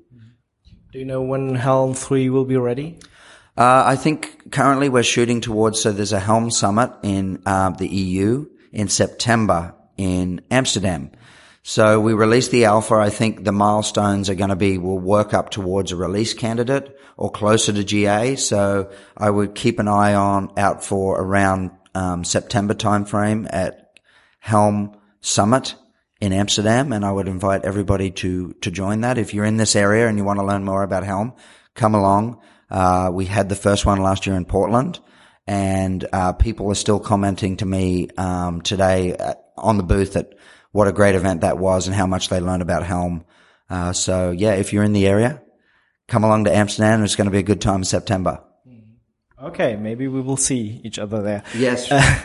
Do you know when Helm three will be ready? Uh, I think currently we're shooting towards, so there's a Helm summit in, uh, the E U in September in Amsterdam. So we released the alpha. I think the milestones are going to be, we'll work up towards a release candidate or closer to G A. So I would keep an eye on, out for around, um, September timeframe at Helm Summit in Amsterdam. And I would invite everybody to, to join that. If you're in this area and you want to learn more about Helm, come along. Uh, we had the first one last year in Portland, and, uh, people are still commenting to me, um, today at, on the booth at what a great event that was and how much they learned about Helm. Uh, so yeah, if you're in the area, come along to Amsterdam. It's going to be a good time in September. Okay, maybe we will see each other there. Yes.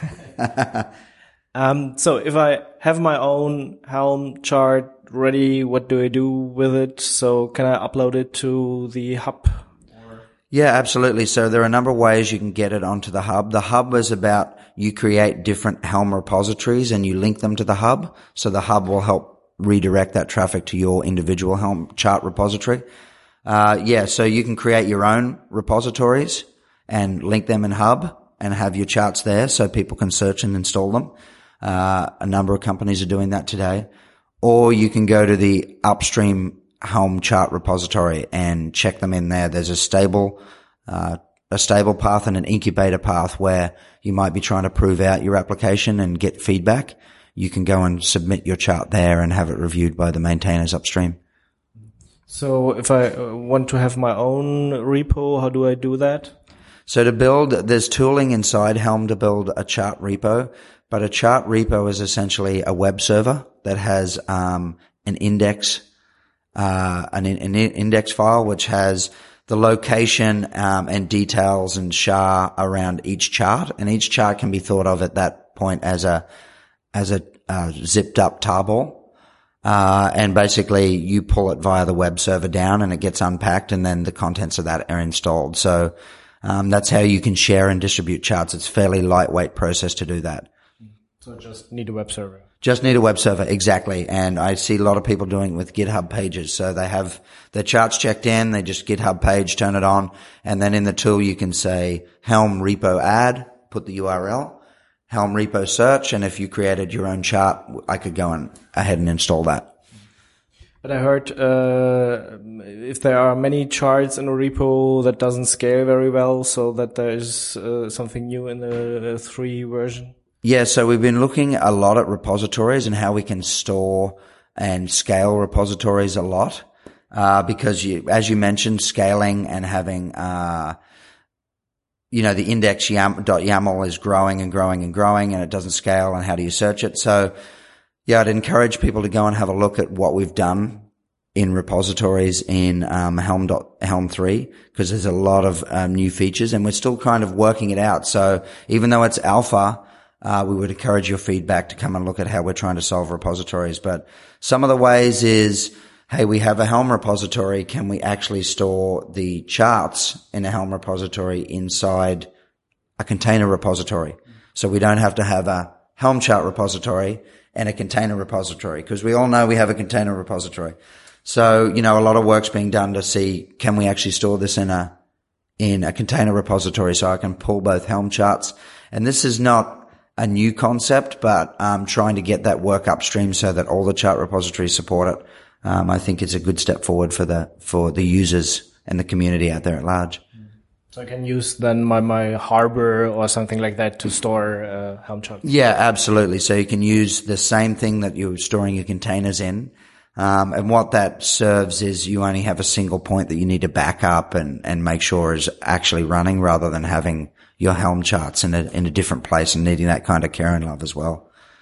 um, so if I have my own Helm chart ready, what do I do with it? So can I upload it to the hub? Yeah, absolutely. So there are a number of ways you can get it onto the hub. The hub is about you create different Helm repositories and you link them to the hub. So the hub will help redirect that traffic to your individual Helm chart repository. Uh, yeah, so you can create your own repositories and link them in hub and have your charts there so people can search and install them. Uh, a number of companies are doing that today. Or you can go to the upstream Helm chart repository and check them in there. There's a stable, uh, a stable path and an incubator path where you might be trying to prove out your application and get feedback. You can go and submit your chart there and have it reviewed by the maintainers upstream. So if I want to have my own repo, how do I do that? So to build, there's tooling inside Helm to build a chart repo, but a chart repo is essentially a web server that has, um, an index Uh, an, an index file which has the location um, and details and S H A around each chart, and each chart can be thought of at that point as a as a uh, zipped up tarball. Uh, and basically you pull it via the web server down, and it gets unpacked, and then the contents of that are installed. So um, that's how you can share and distribute charts. It's a fairly lightweight process to do that. So just need a web server. Just need a web server, exactly. And I see a lot of people doing it with GitHub pages. So they have their charts checked in, they just GitHub page, turn it on, and then in the tool you can say Helm repo add, put the U R L, Helm repo search, and if you created your own chart, I could go and ahead and install that. But I heard uh, if there are many charts in a repo, that doesn't scale very well, so that there is uh, something new in the three version. Yeah, so we've been looking a lot at repositories and how we can store and scale repositories a lot, uh, because you, as you mentioned, scaling and having, uh, you know, the index yam, .yaml is growing and growing and growing, and it doesn't scale, and how do you search it? So, yeah, I'd encourage people to go and have a look at what we've done in repositories in um, Helm. Helm three, because there's a lot of um, new features, and we're still kind of working it out. So even though it's alpha, Uh, we would encourage your feedback to come and look at how we're trying to solve repositories. But some of the ways is, hey, we have a Helm repository. Can we actually store the charts in a Helm repository inside a container repository? So we don't have to have a Helm chart repository and a container repository, because we all know we have a container repository. So, you know, a lot of work's being done to see, can we actually store this in a, in a container repository so I can pull both Helm charts? And this is not a new concept, but um trying to get that work upstream so that all the chart repositories support it. Um I think it's a good step forward for the for the users and the community out there at large. So I can use then my my Harbor or something like that to store uh, Helm charts. Yeah, absolutely. So you can use the same thing that you're storing your containers in. Um and what that serves is you only have a single point that you need to back up and and make sure is actually running, rather than having your Helm charts in a, in a different place and needing that kind of care and love as well.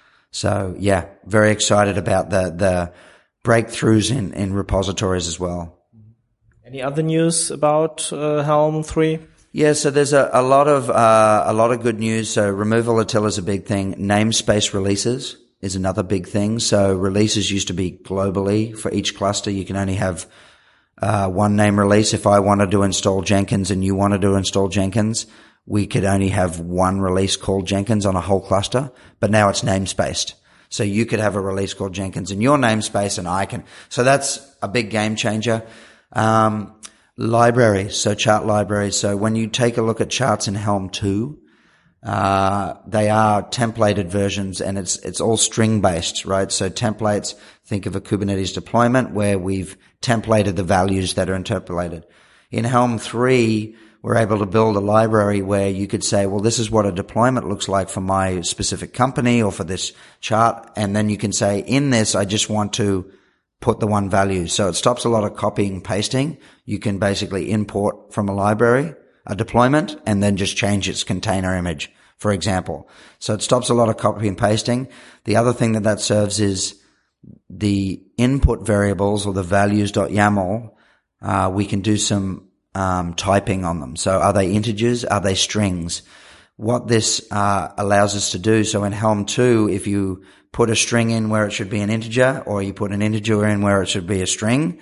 So yeah, very excited about the, the breakthroughs in, in repositories as well. Any other news about uh, Helm three? Yeah, so there's a, a lot of, uh, a lot of good news. So removal util is a big thing. Namespace releases is another big thing. So releases used to be globally for each cluster. You can only have uh, one name release. If I wanted to install Jenkins and you wanted to install Jenkins, we could only have one release called Jenkins on a whole cluster, but now it's namespaced. So you could have a release called Jenkins in your namespace, and I can. So that's a big game changer. Um, libraries, so chart libraries. So when you take a look at charts in Helm two, uh, they are templated versions, and it's, it's all string based, right? So templates, think of a Kubernetes deployment where we've templated the values that are interpolated. In Helm three, we're able to build a library where you could say, well, this is what a deployment looks like for my specific company or for this chart. And then you can say, in this, I just want to put the one value. So it stops a lot of copying and pasting. You can basically import from a library a deployment and then just change its container image, for example. So it stops a lot of copy and pasting. The other thing that that serves is the input variables or the values.yaml, uh, we can do some um, typing on them. So are they integers? Are they strings? What this uh, allows us to do, so in Helm two, if you put a string in where it should be an integer, or you put an integer in where it should be a string,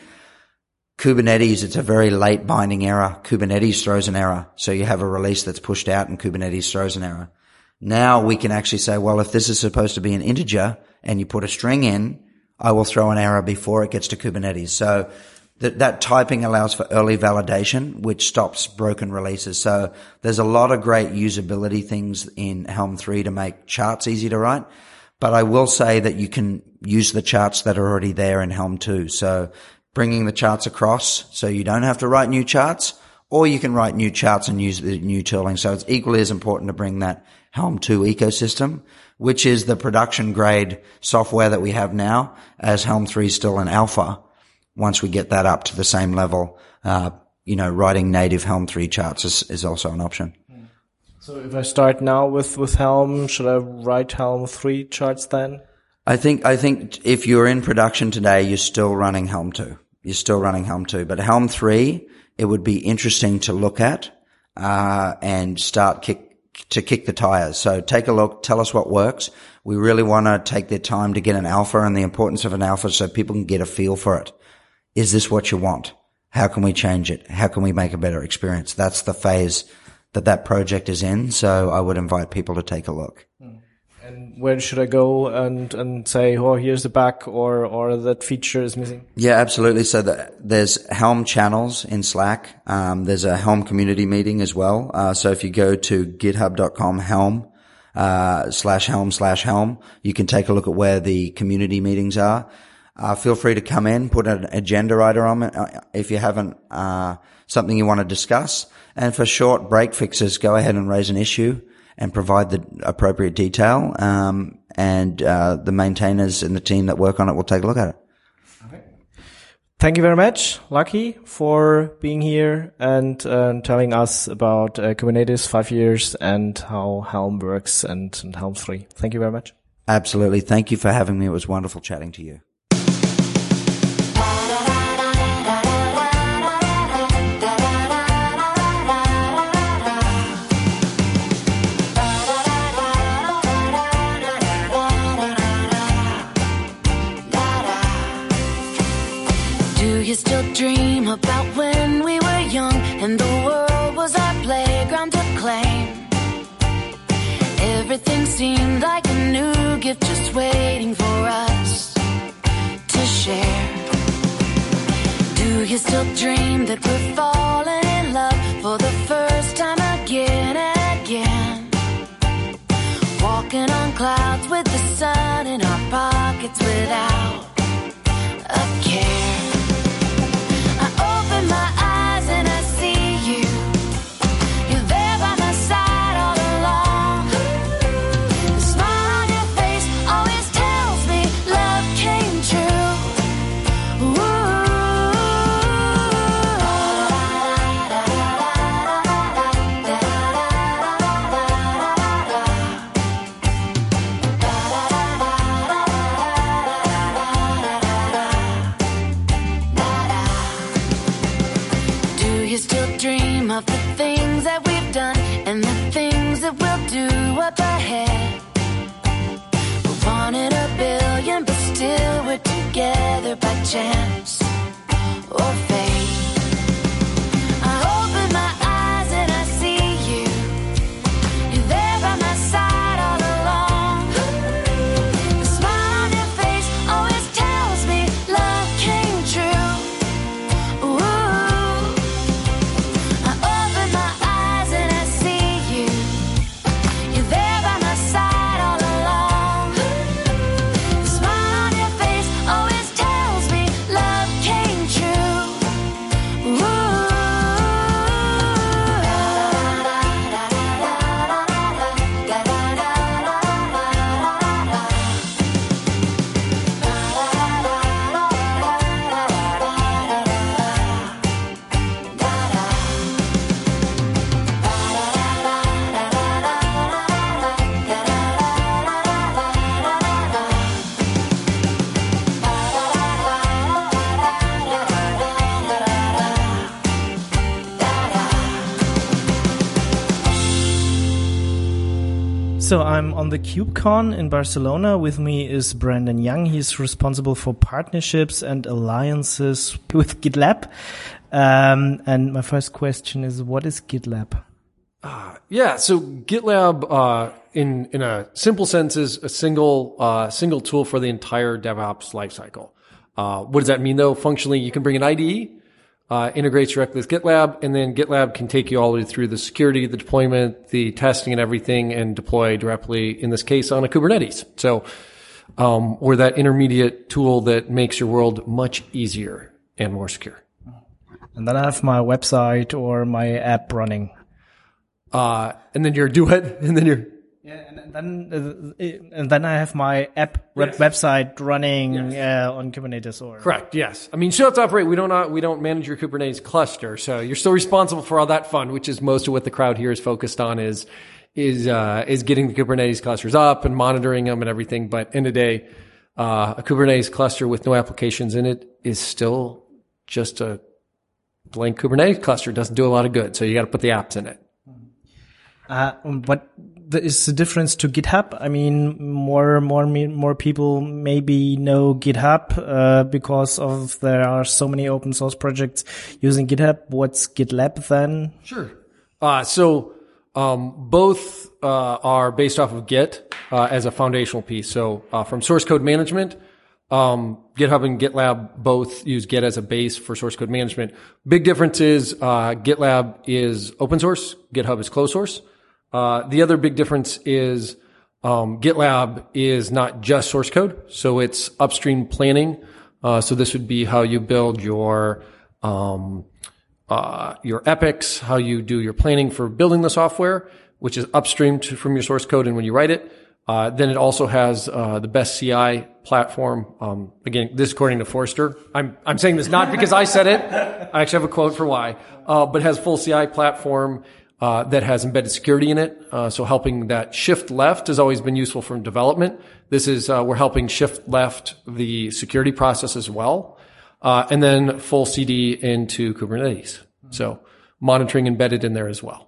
Kubernetes, it's a very late binding error. Kubernetes throws an error. So you have a release that's pushed out and Kubernetes throws an error. Now we can actually say, well, if this is supposed to be an integer and you put a string in, I will throw an error before it gets to Kubernetes. So that, that typing allows for early validation, which stops broken releases. So there's a lot of great usability things in Helm three to make charts easy to write. But I will say that you can use the charts that are already there in Helm two. So bringing the charts across so you don't have to write new charts, or you can write new charts and use the new tooling. So it's equally as important to bring that Helm two ecosystem, which is the production grade software that we have now, as Helm three is still in alpha. Once we get that up to the same level, uh, you know, writing native Helm three charts is, is also an option. So if I start now with, with Helm, should I write Helm three charts then? I think, I think if you're in production today, you're still running Helm two. You're still running Helm two, but Helm three, it would be interesting to look at, uh, and start kick, to kick the tires. So take a look, tell us what works. We really want to take their time to get an alpha and the importance of an alpha so people can get a feel for it. Is this what you want? How can we change it? How can we make a better experience? That's the phase that that project is in. So I would invite people to take a look. And where should I go and, and say, oh, here's the bug, or, or that feature is missing? Yeah, absolutely. So the, there's Helm channels in Slack. Um, there's a Helm community meeting as well. Uh, so if you go to github.com Helm, uh, slash Helm slash Helm, you can take a look at where the community meetings are. Uh, feel free to come in, put an agenda writer on it uh, if you haven't, uh, something you want to discuss. And for short break fixes, go ahead and raise an issue and provide the appropriate detail, um, and uh, the maintainers and the team that work on it will take a look at it. Okay. Thank you very much, Lucky, for being here and uh, telling us about uh, Kubernetes five years and how Helm works and, and Helm three. Thank you very much. Absolutely. Thank you for having me. It was wonderful chatting to you. You still dream about when we were young and the world was our playground to claim. Everything seemed like a new gift just waiting for us to share. Do you still dream that we're falling in love for the first time again and again? Walking on clouds with the sun in our pockets without a care. Open my eyes and I see you. You're there by my side all along. The smile on your face always tells me love came true. Of the things that we've done and the things that we'll do up ahead. We wanted a billion, but still we're together by chance or fate. I open my eyes and I see you. You're there by my side all along. The smile on your face always tells me love came true. Ooh. So I'm on the KubeCon in Barcelona. With me is Brandon Young. He's responsible for partnerships and alliances with GitLab. Um, and my first question is, what is GitLab? Uh, yeah, so GitLab, uh, in, in a simple sense is a single, uh, single tool for the entire DevOps lifecycle. Uh, what does that mean though? Functionally, you can bring an I D E, uh, integrates directly with GitLab, and then GitLab can take you all the way through the security, the deployment, the testing and everything, and deploy directly, in this case, on a Kubernetes. So, um, we're that intermediate tool that makes your world much easier and more secure. And then I have my website or my app running. Uh, and then you're do it, and then you're, yeah, and then, uh, and then I have my app yes. website running, yes. uh, on Kubernetes or. Correct. Yes. I mean, show up to operate. We don't, not, we don't manage your Kubernetes cluster. So you're still responsible for all that fun, which is most of what the crowd here is focused on is, is, uh, is getting the Kubernetes clusters up and monitoring them and everything. But end of the day, uh, a Kubernetes cluster with no applications in it is still just a blank Kubernetes cluster. It doesn't do a lot of good. So you got to put the apps in it. Uh, what is the difference to GitHub? I mean, more, more, more people maybe know GitHub, uh, because of there are so many open source projects using GitHub. What's GitLab then? Sure. Uh, so, um, both, uh, are based off of Git, uh, as a foundational piece. So, uh, from source code management, um, GitHub and GitLab both use Git as a base for source code management. Big difference is, uh, GitLab is open source, GitHub is closed source. Uh, the other big difference is, um, GitLab is not just source code. So it's upstream planning. Uh, so this would be how you build your, um, uh, your epics, how you do your planning for building the software, which is upstream to, from your source code and when you write it. Uh, then it also has, uh, the best C I platform. Um, again, this according to Forrester. I'm, I'm saying this not because I said it. I actually have a quote for why. Uh, but has full C I platform. Uh, that has embedded security in it. Uh, so helping that shift left has always been useful from development. This is, uh, we're helping shift left the security process as well. Uh, and then full C D into Kubernetes. So monitoring embedded in there as well.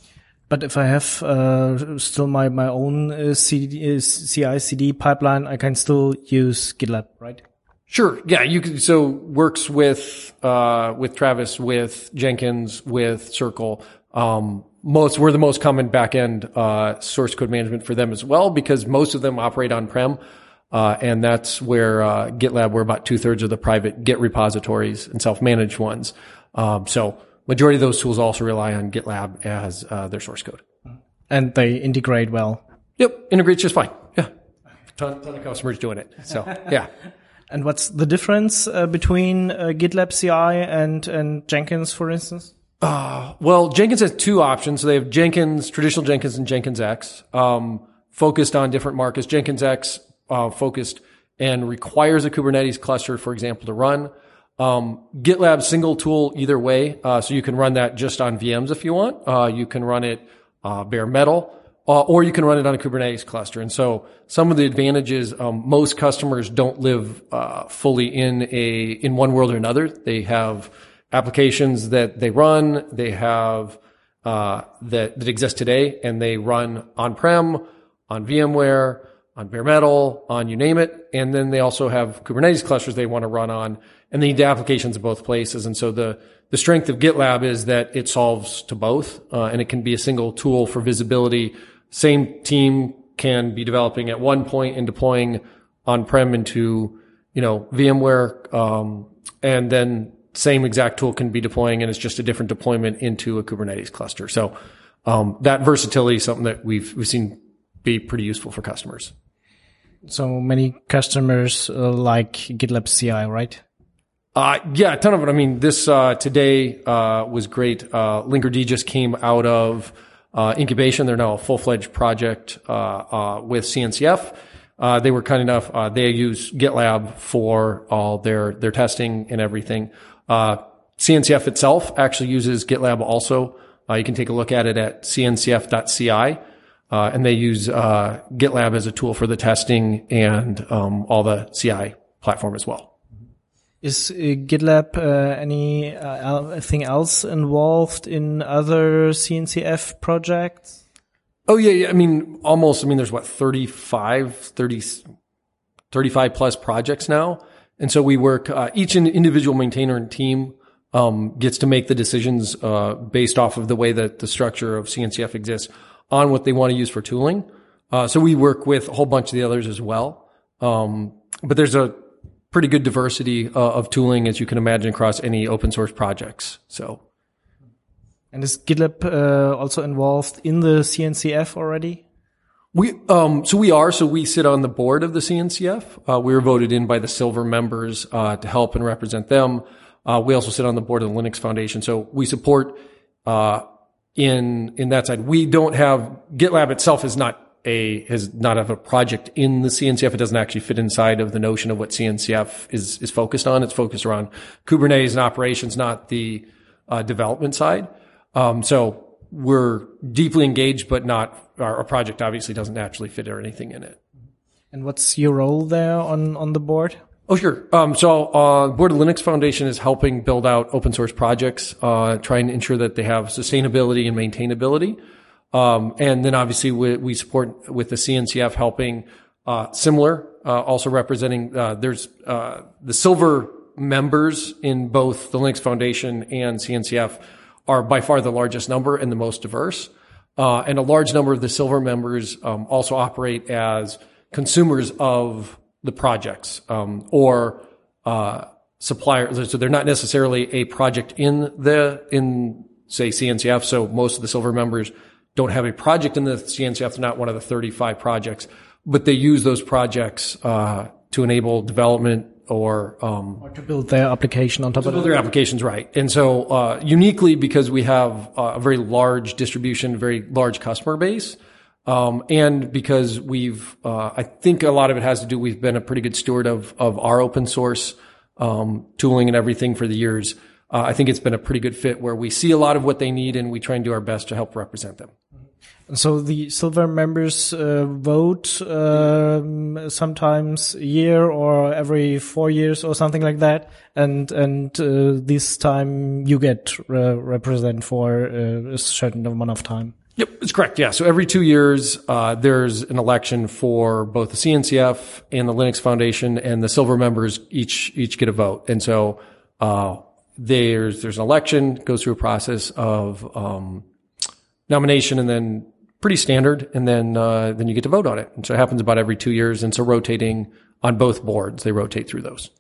But if I have, uh, still my, my own uh, C D, uh, C I C D pipeline, I can still use GitLab, right? Sure. Yeah. You can, so works with, uh, with Travis, with Jenkins, with Circle. Um, most, we're the most common backend, uh, source code management for them as well, because most of them operate on-prem. Uh, and that's where, uh, GitLab, we're about two thirds of the private Git repositories and self-managed ones. Um, so majority of those tools also rely on GitLab as, uh, their source code. And they integrate well. Yep. Integrates just fine. Yeah. Ton, ton of customers doing it. So yeah. And what's the difference, uh, between, uh, GitLab C I and, and Jenkins, for instance? Uh, well, Jenkins has two options. So they have Jenkins, traditional Jenkins and Jenkins X, um, focused on different markets. Jenkins X, uh, focused and requires a Kubernetes cluster, for example, to run. Um, GitLab single tool either way. Uh, so you can run that just on V Ms if you want. Uh, you can run it, uh, bare metal, uh, or you can run it on a Kubernetes cluster. And so some of the advantages, um, most customers don't live, uh, fully in a, in one world or another. They have applications that they run, they have, uh, that, that exist today, and they run on-prem, on VMware, on bare metal, on you name it. And then they also have Kubernetes clusters they want to run on, and they need applications in both places. And so the, the strength of GitLab is that it solves to both, uh, and it can be a single tool for visibility. Same team can be developing at one point and deploying on-prem into, you know, VMware, um, and then same exact tool can be deploying, and it's just a different deployment into a Kubernetes cluster. So, um, that versatility is something that we've, we've seen be pretty useful for customers. So many customers uh, like GitLab C I, right? Uh, yeah, a ton of it. I mean, this, uh, today, uh, was great. Uh, Linkerd just came out of, uh, incubation. They're now a full-fledged project, uh, uh, with C N C F. Uh, they were kind enough, uh, they use GitLab for all their, their testing and everything. Uh, C N C F itself actually uses GitLab also. Uh, you can take a look at it at c n c f dot c i. Uh, and they use, uh, GitLab as a tool for the testing and, um, all the C I platform as well. Is uh, GitLab, uh, any, uh, anything else involved in other C N C F projects? Oh yeah, yeah. I mean, almost, I mean, there's what, thirty-five, thirty, thirty-five plus projects now. And so we work, uh, each individual maintainer and team, um, gets to make the decisions, uh, based off of the way that the structure of C N C F exists on what they want to use for tooling. Uh, so we work with a whole bunch of the others as well. Um, but there's a pretty good diversity uh, of tooling, as you can imagine, across any open source projects. So. And is GitLab uh, also involved in the C N C F already? We, um, so we are, so we sit on the board of the C N C F. Uh, we were voted in by the silver members, uh, to help and represent them. Uh, we also sit on the board of the Linux Foundation. So we support, uh, in, in that side. We don't have, GitLab itself is not a, has not have a project in the C N C F. It doesn't actually fit inside of the notion of what C N C F is, is focused on. It's focused around Kubernetes and operations, not the, uh, development side. Um, so we're deeply engaged, but not, our, our project obviously doesn't naturally fit or anything in it. And what's your role there on, on the board? Oh, sure. Um, so, uh, Board of Linux Foundation is helping build out open source projects, uh, trying to ensure that they have sustainability and maintainability. Um, and then obviously we, we support with the C N C F helping, uh, similar, uh, also representing, uh, there's, uh, the silver members in both the Linux Foundation and C N C F are by far the largest number and the most diverse. Uh, and a large number of the silver members, um, also operate as consumers of the projects, um, or, uh, suppliers. So they're not necessarily a project in the, in, say, C N C F. So most of the silver members don't have a project in the C N C F. They're not one of the thirty-five projects, but they use those projects, uh, to enable development or, um, or to build their application on top to of build it. their applications, right. And so, uh, uniquely because we have uh, a very large distribution, very large customer base, um, and because we've, uh, I think a lot of it has to do, we've been a pretty good steward of, of our open source, um, tooling and everything for the years. Uh, I think it's been a pretty good fit where we see a lot of what they need and we try and do our best to help represent them. So the silver members uh, vote um, sometimes a year or every four years or something like that, and and uh, this time you get uh, represent for uh, a certain amount of time. Yep, it's correct. Yeah, so every two years uh, there's an election for both the C N C F and the Linux Foundation, and the silver members each each get a vote, and so uh, there's there's an election, goes through a process of um, nomination, and then pretty standard, and then uh, then you get to vote on it. And so it happens about every two years, and so rotating on both boards, they rotate through those.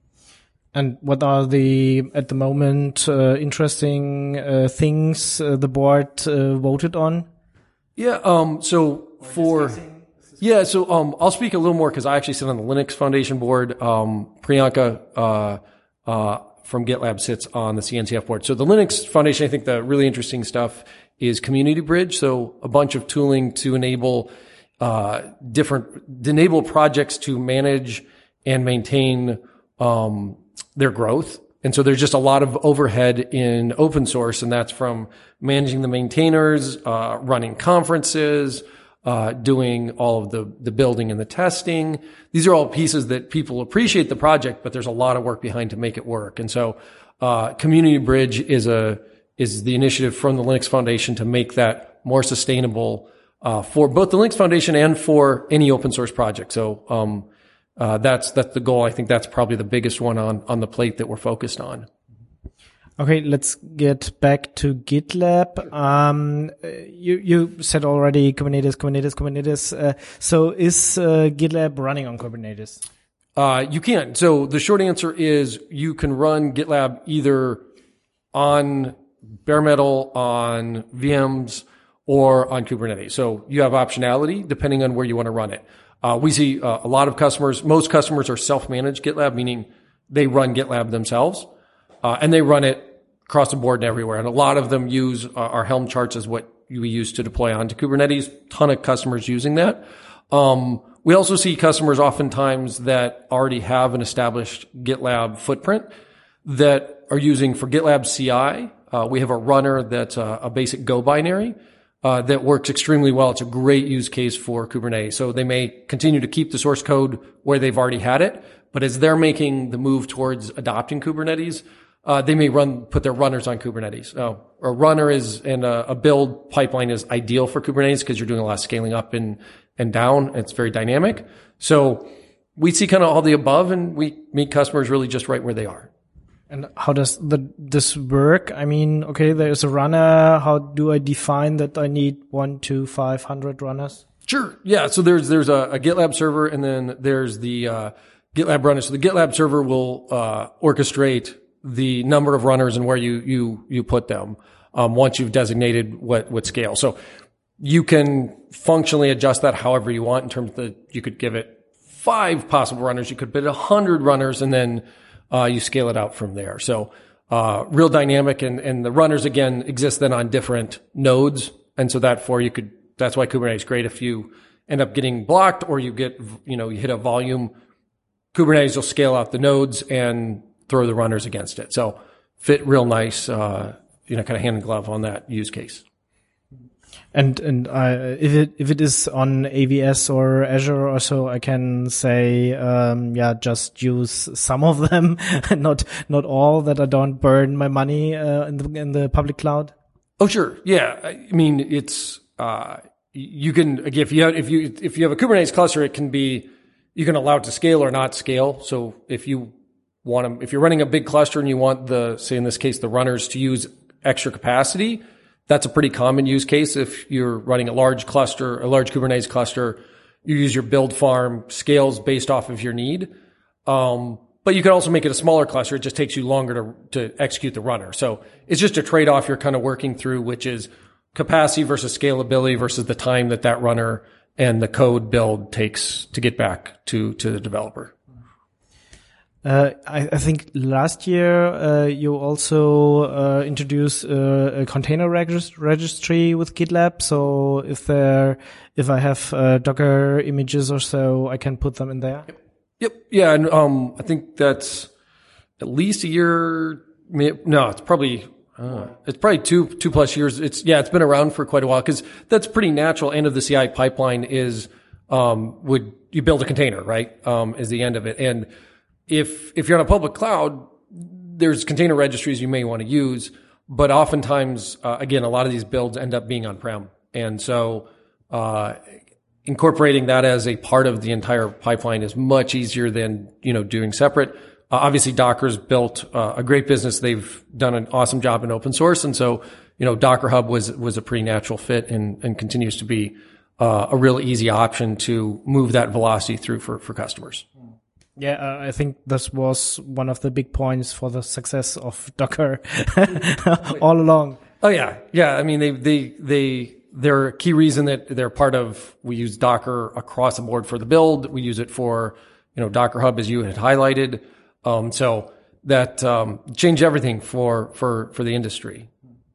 And what are the, at the moment, uh, interesting uh, things uh, the board uh, voted on? Yeah, um, so for, yeah, so um, I'll speak a little more because I actually sit on the Linux Foundation board. Um, Priyanka uh, uh, from GitLab sits on the C N C F board. So the Linux Foundation, I think the really interesting stuff is Community Bridge. So a bunch of tooling to enable uh different, enable projects to manage and maintain um their growth. And so there's just a lot of overhead in open source, and that's from managing the maintainers, uh running conferences, uh doing all of the the building and the testing. These are all pieces that people appreciate the project, but there's a lot of work behind to make it work. And so uh Community Bridge is a is the initiative from the Linux Foundation to make that more sustainable uh for both the Linux Foundation and for any open source project. So um uh that's that's the goal. I think that's probably the biggest one on on the plate that we're focused on. Okay, let's get back to GitLab. Um you you said already Kubernetes, Kubernetes, Kubernetes. Uh, so is uh, GitLab running on Kubernetes? Uh you can. So the short answer is you can run GitLab either on bare metal, on V Ms, or on Kubernetes. So you have optionality depending on where you want to run it. Uh, we see uh, a lot of customers, most customers are self-managed GitLab, meaning they run GitLab themselves, uh, and they run it across the board and everywhere. And a lot of them use uh, our Helm charts as what we use to deploy onto Kubernetes. Ton of customers using that. Um, we also see customers oftentimes that already have an established GitLab footprint that are using for GitLab C I. Uh, we have a runner that's a, a basic Go binary uh, that works extremely well. It's a great use case for Kubernetes. So they may continue to keep the source code where they've already had it, but as they're making the move towards adopting Kubernetes, uh, they may run, put their runners on Kubernetes. Uh, a runner is, and a, a build pipeline is ideal for Kubernetes because you're doing a lot of scaling up and, and down. It's very dynamic. So we see kind of all the above, and we meet customers really just right where they are. And how does the, this work? I mean, okay, there's a runner. How do I define that I need one to five hundred runners? Sure. Yeah. So there's, there's a, a GitLab server, and then there's the, uh, GitLab runner. So the GitLab server will, uh, orchestrate the number of runners and where you, you, you put them, um, once you've designated what, what scale. So you can functionally adjust that however you want in terms of the, you could give it five possible runners. You could put a hundred runners, and then, uh, you scale it out from there. So, uh, real dynamic, and, and the runners again exist then on different nodes. And so that for you could, that's why Kubernetes is great. If you end up getting blocked or you get, you know, you hit a volume, Kubernetes will scale out the nodes and throw the runners against it. So fit real nice, uh, you know, kind of hand in glove on that use case. And, and, uh, if it, if it is on A W S or Azure or so, I can say, um, yeah, just use some of them, not, not all, that I don't burn my money, uh, in the, in the public cloud. Oh, sure. Yeah. I mean, it's, uh, you can, again, if you have, if you, if you have a Kubernetes cluster, it can be, you can allow it to scale or not scale. So if you want to, if you're running a big cluster and you want the, say in this case, the runners to use extra capacity, that's a pretty common use case. If you're running a large cluster, a large Kubernetes cluster, you use your build farm scales based off of your need. Um, but you can also make it a smaller cluster. It just takes you longer to, to execute the runner. So it's just a trade-off you're kind of working through, which is capacity versus scalability versus the time that that runner and the code build takes to get back to, to the developer. Uh, I, I think last year, uh, you also, uh, introduced, uh, a container regist- registry with GitLab. So if there, if I have, uh, Docker images or so, I can put them in there. Yep. Yep. Yeah. And, um, I think that's at least a year. No, it's probably, uh, it's probably two, two plus years. It's, yeah, it's been around for quite a while, because that's pretty natural. End of the C I pipeline is, um, would you build a container, right? Um, is the end of it. And, If, if you're on a public cloud, there's container registries you may want to use, but oftentimes, uh, again, a lot of these builds end up being on-prem. And so, uh, incorporating that as a part of the entire pipeline is much easier than, you know, doing separate. Uh, obviously Docker's built, uh, a great business. They've done an awesome job in open source. And so, you know, Docker Hub was, was a pretty natural fit, and, and continues to be, uh, a real easy option to move that velocity through for, for customers. Yeah, uh, I think this was one of the big points for the success of Docker all along. Oh yeah. Yeah. I mean, they, they, they, they're a key reason that they're part of, we use Docker across the board for the build. We use it for, you know, Docker Hub, as you had highlighted. Um, so that, um, changed everything for, for, for the industry.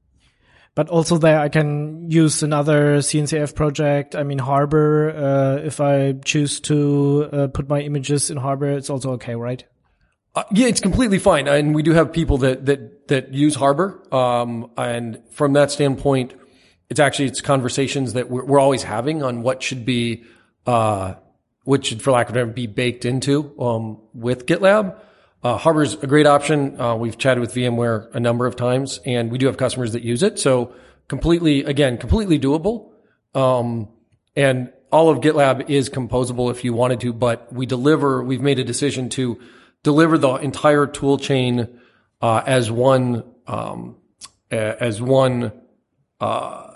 But also there I can use another C N C F project. I mean, Harbor, uh, if I choose to uh, put my images in Harbor, it's also okay, right? Uh, yeah, it's completely fine. And we do have people that, that, that use Harbor. Um, and from that standpoint, it's actually, it's conversations that we're, we're always having on what should be, uh, what should, for lack of a better, be baked into, um, with GitLab. Uh, Harbor's a great option. Uh, we've chatted with VMware a number of times, and we do have customers that use it. So completely, again, completely doable. Um, and all of GitLab is composable if you wanted to, but we deliver, we've made a decision to deliver the entire tool chain, uh, as one, um, as one, uh,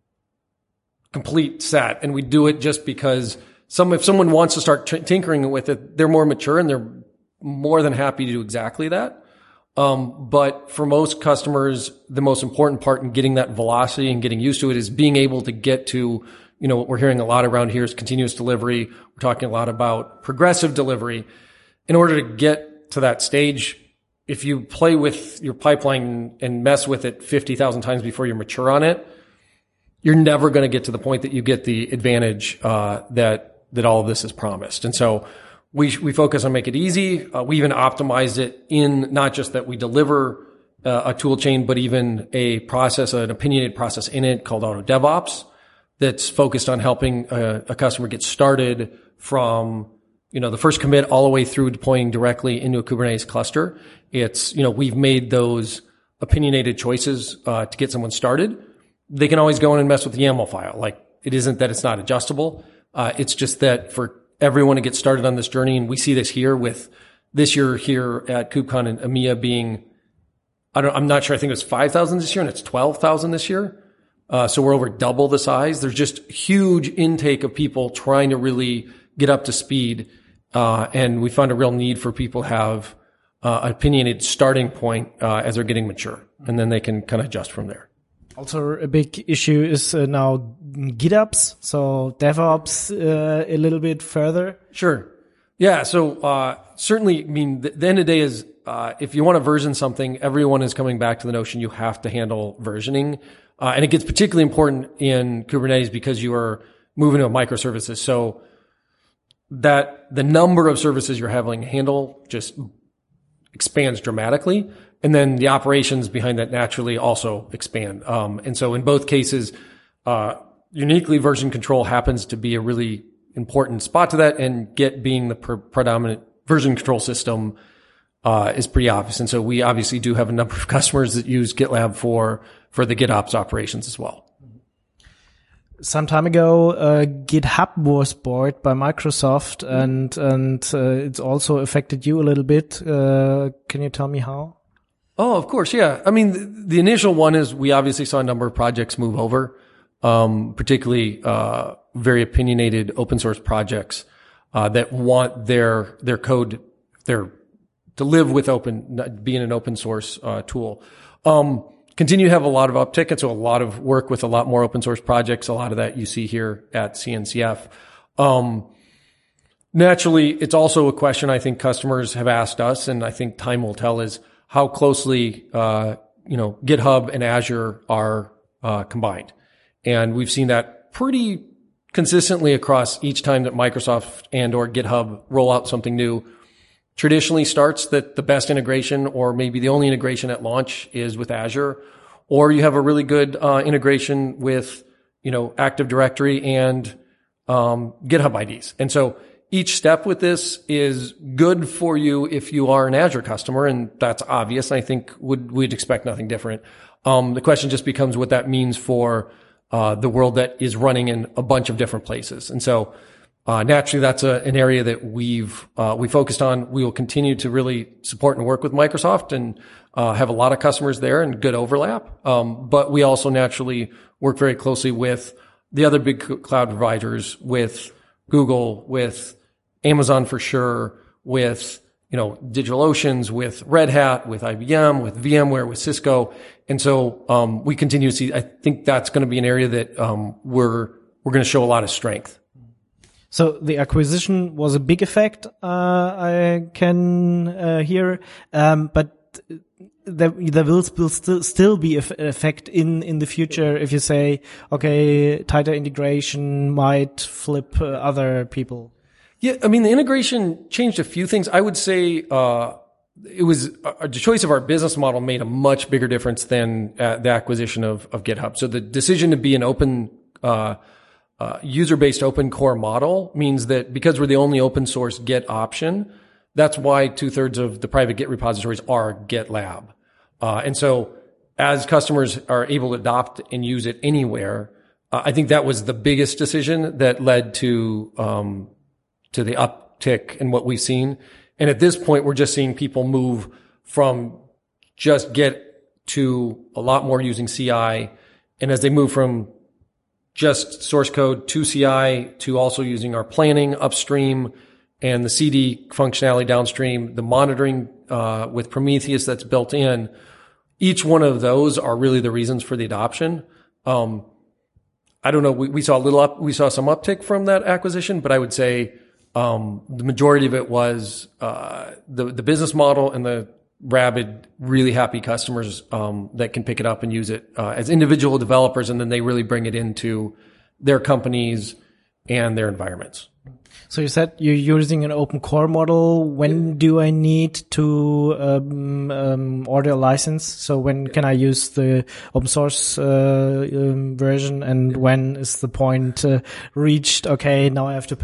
complete set. And we do it just because some, if someone wants to start t- tinkering with it, they're more mature and they're more than happy to do exactly that. Um, but for most customers, the most important part in getting that velocity and getting used to it is being able to get to, you know, what we're hearing a lot around here is continuous delivery. We're talking a lot about progressive delivery. In order to get to that stage, if you play with your pipeline and mess with it fifty thousand times before you're mature on it, you're never going to get to the point that you get the advantage, uh, that, that all of this is promised. And so, We, we focus on make it easy. Uh, we even optimize it in not just that we deliver uh, a tool chain, but even a process, an opinionated process in it called Auto DevOps that's focused on helping a, a customer get started from you know, the first commit all the way through deploying directly into a Kubernetes cluster. It's, you know, we've made those opinionated choices, uh, to get someone started. They can always go in and mess with the YAML file. Like, it isn't that it's not adjustable. Uh, it's just that for everyone to get started on this journey, and we see this here with this year here at KubeCon and EMEA being, I don't, I'm not sure, I think it was five thousand this year and it's twelve thousand this year. Uh, so we're over double the size. There's just huge intake of people trying to really get up to speed. Uh, and we found a real need for people to have, uh, an opinionated starting point, uh, as they're getting mature. And then they can kind of adjust from there. Also, a big issue is uh, now GitOps, so DevOps uh, a little bit further. Sure. Yeah. So, uh, certainly, I mean, the, the end of the day is, uh, if you want to version something, everyone is coming back to the notion you have to handle versioning. Uh, and it gets particularly important in Kubernetes because you are moving to microservices. So that the number of services you're having to handle just expands dramatically. And then the operations behind that naturally also expand. Um, and so in both cases, uh, uniquely version control happens to be a really important spot to that, and Git being the pre- predominant version control system, uh, is pretty obvious. And so we obviously do have a number of customers that use GitLab for, for the GitOps operations as well. Some time ago, uh, GitHub was bought by Microsoft, and, and, uh, it's also affected you a little bit. Uh, can you tell me how? Oh, of course. Yeah. I mean, the, the initial one is we obviously saw a number of projects move over, um, particularly, uh, very opinionated open source projects, uh, that want their, their code, their, to live with open, being an open source, uh, tool. Um, continue to have a lot of uptick. And so a lot of work with a lot more open source projects. A lot of that you see here at C N C F. Um, naturally, it's also a question I think customers have asked us, and I think time will tell, is how closely, uh, you know, GitHub and Azure are, uh, combined. And we've seen that pretty consistently across each time that Microsoft and or GitHub roll out something new. Traditionally starts that the best integration, or maybe the only integration at launch, is with Azure, or you have a really good, uh, integration with, you know, Active Directory and, um, GitHub I Ds. And so each step with this is good for you if you are an Azure customer, and that's obvious. I think would we'd expect nothing different. Um, the question just becomes what that means for uh the world that is running in a bunch of different places. And so uh naturally, that's a, an area that we've uh we focused on. We will continue to really support and work with Microsoft, and uh have a lot of customers there and good overlap. Um, but we also naturally work very closely with the other big cloud providers, with Google, with Amazon for sure, with, you know, DigitalOcean, with Red Hat, with I B M, with VMware, with Cisco. And so, um, we continue to see, I think that's going to be an area that, um, we're, we're going to show a lot of strength. So the acquisition was a big effect, uh, I can, uh, hear, um, but there, there will still, still be an effect in, in the future if you say, okay, tighter integration might flip uh, other people. Yeah, I mean, the integration changed a few things. I would say, uh, it was, uh, the choice of our business model made a much bigger difference than uh, the acquisition of, of GitHub. So the decision to be an open, uh, uh, user-based open core model means that because we're the only open source Git option, that's why two thirds of the private Git repositories are GitLab. Uh, and so as customers are able to adopt and use it anywhere, uh, I think that was the biggest decision that led to, um, to the uptick in what we've seen. And at this point, we're just seeing people move from just Git to a lot more using C I. And as they move from just source code to C I to also using our planning upstream and the C D functionality downstream, the monitoring, uh, with Prometheus that's built in, each one of those are really the reasons for the adoption. Um, I don't know. We, we saw a little up, we saw some uptick from that acquisition, but I would say, Um, the majority of it was, uh, the, the business model and the rabid, really happy customers, um, that can pick it up and use it, uh, as individual developers. And then they really bring it into their companies and their environments. So you said you're using an open core model. When do I need to, um, um, order a license? So when can I use the open source, uh, um, version, and when is the point uh, reached? Okay, now I have to pay.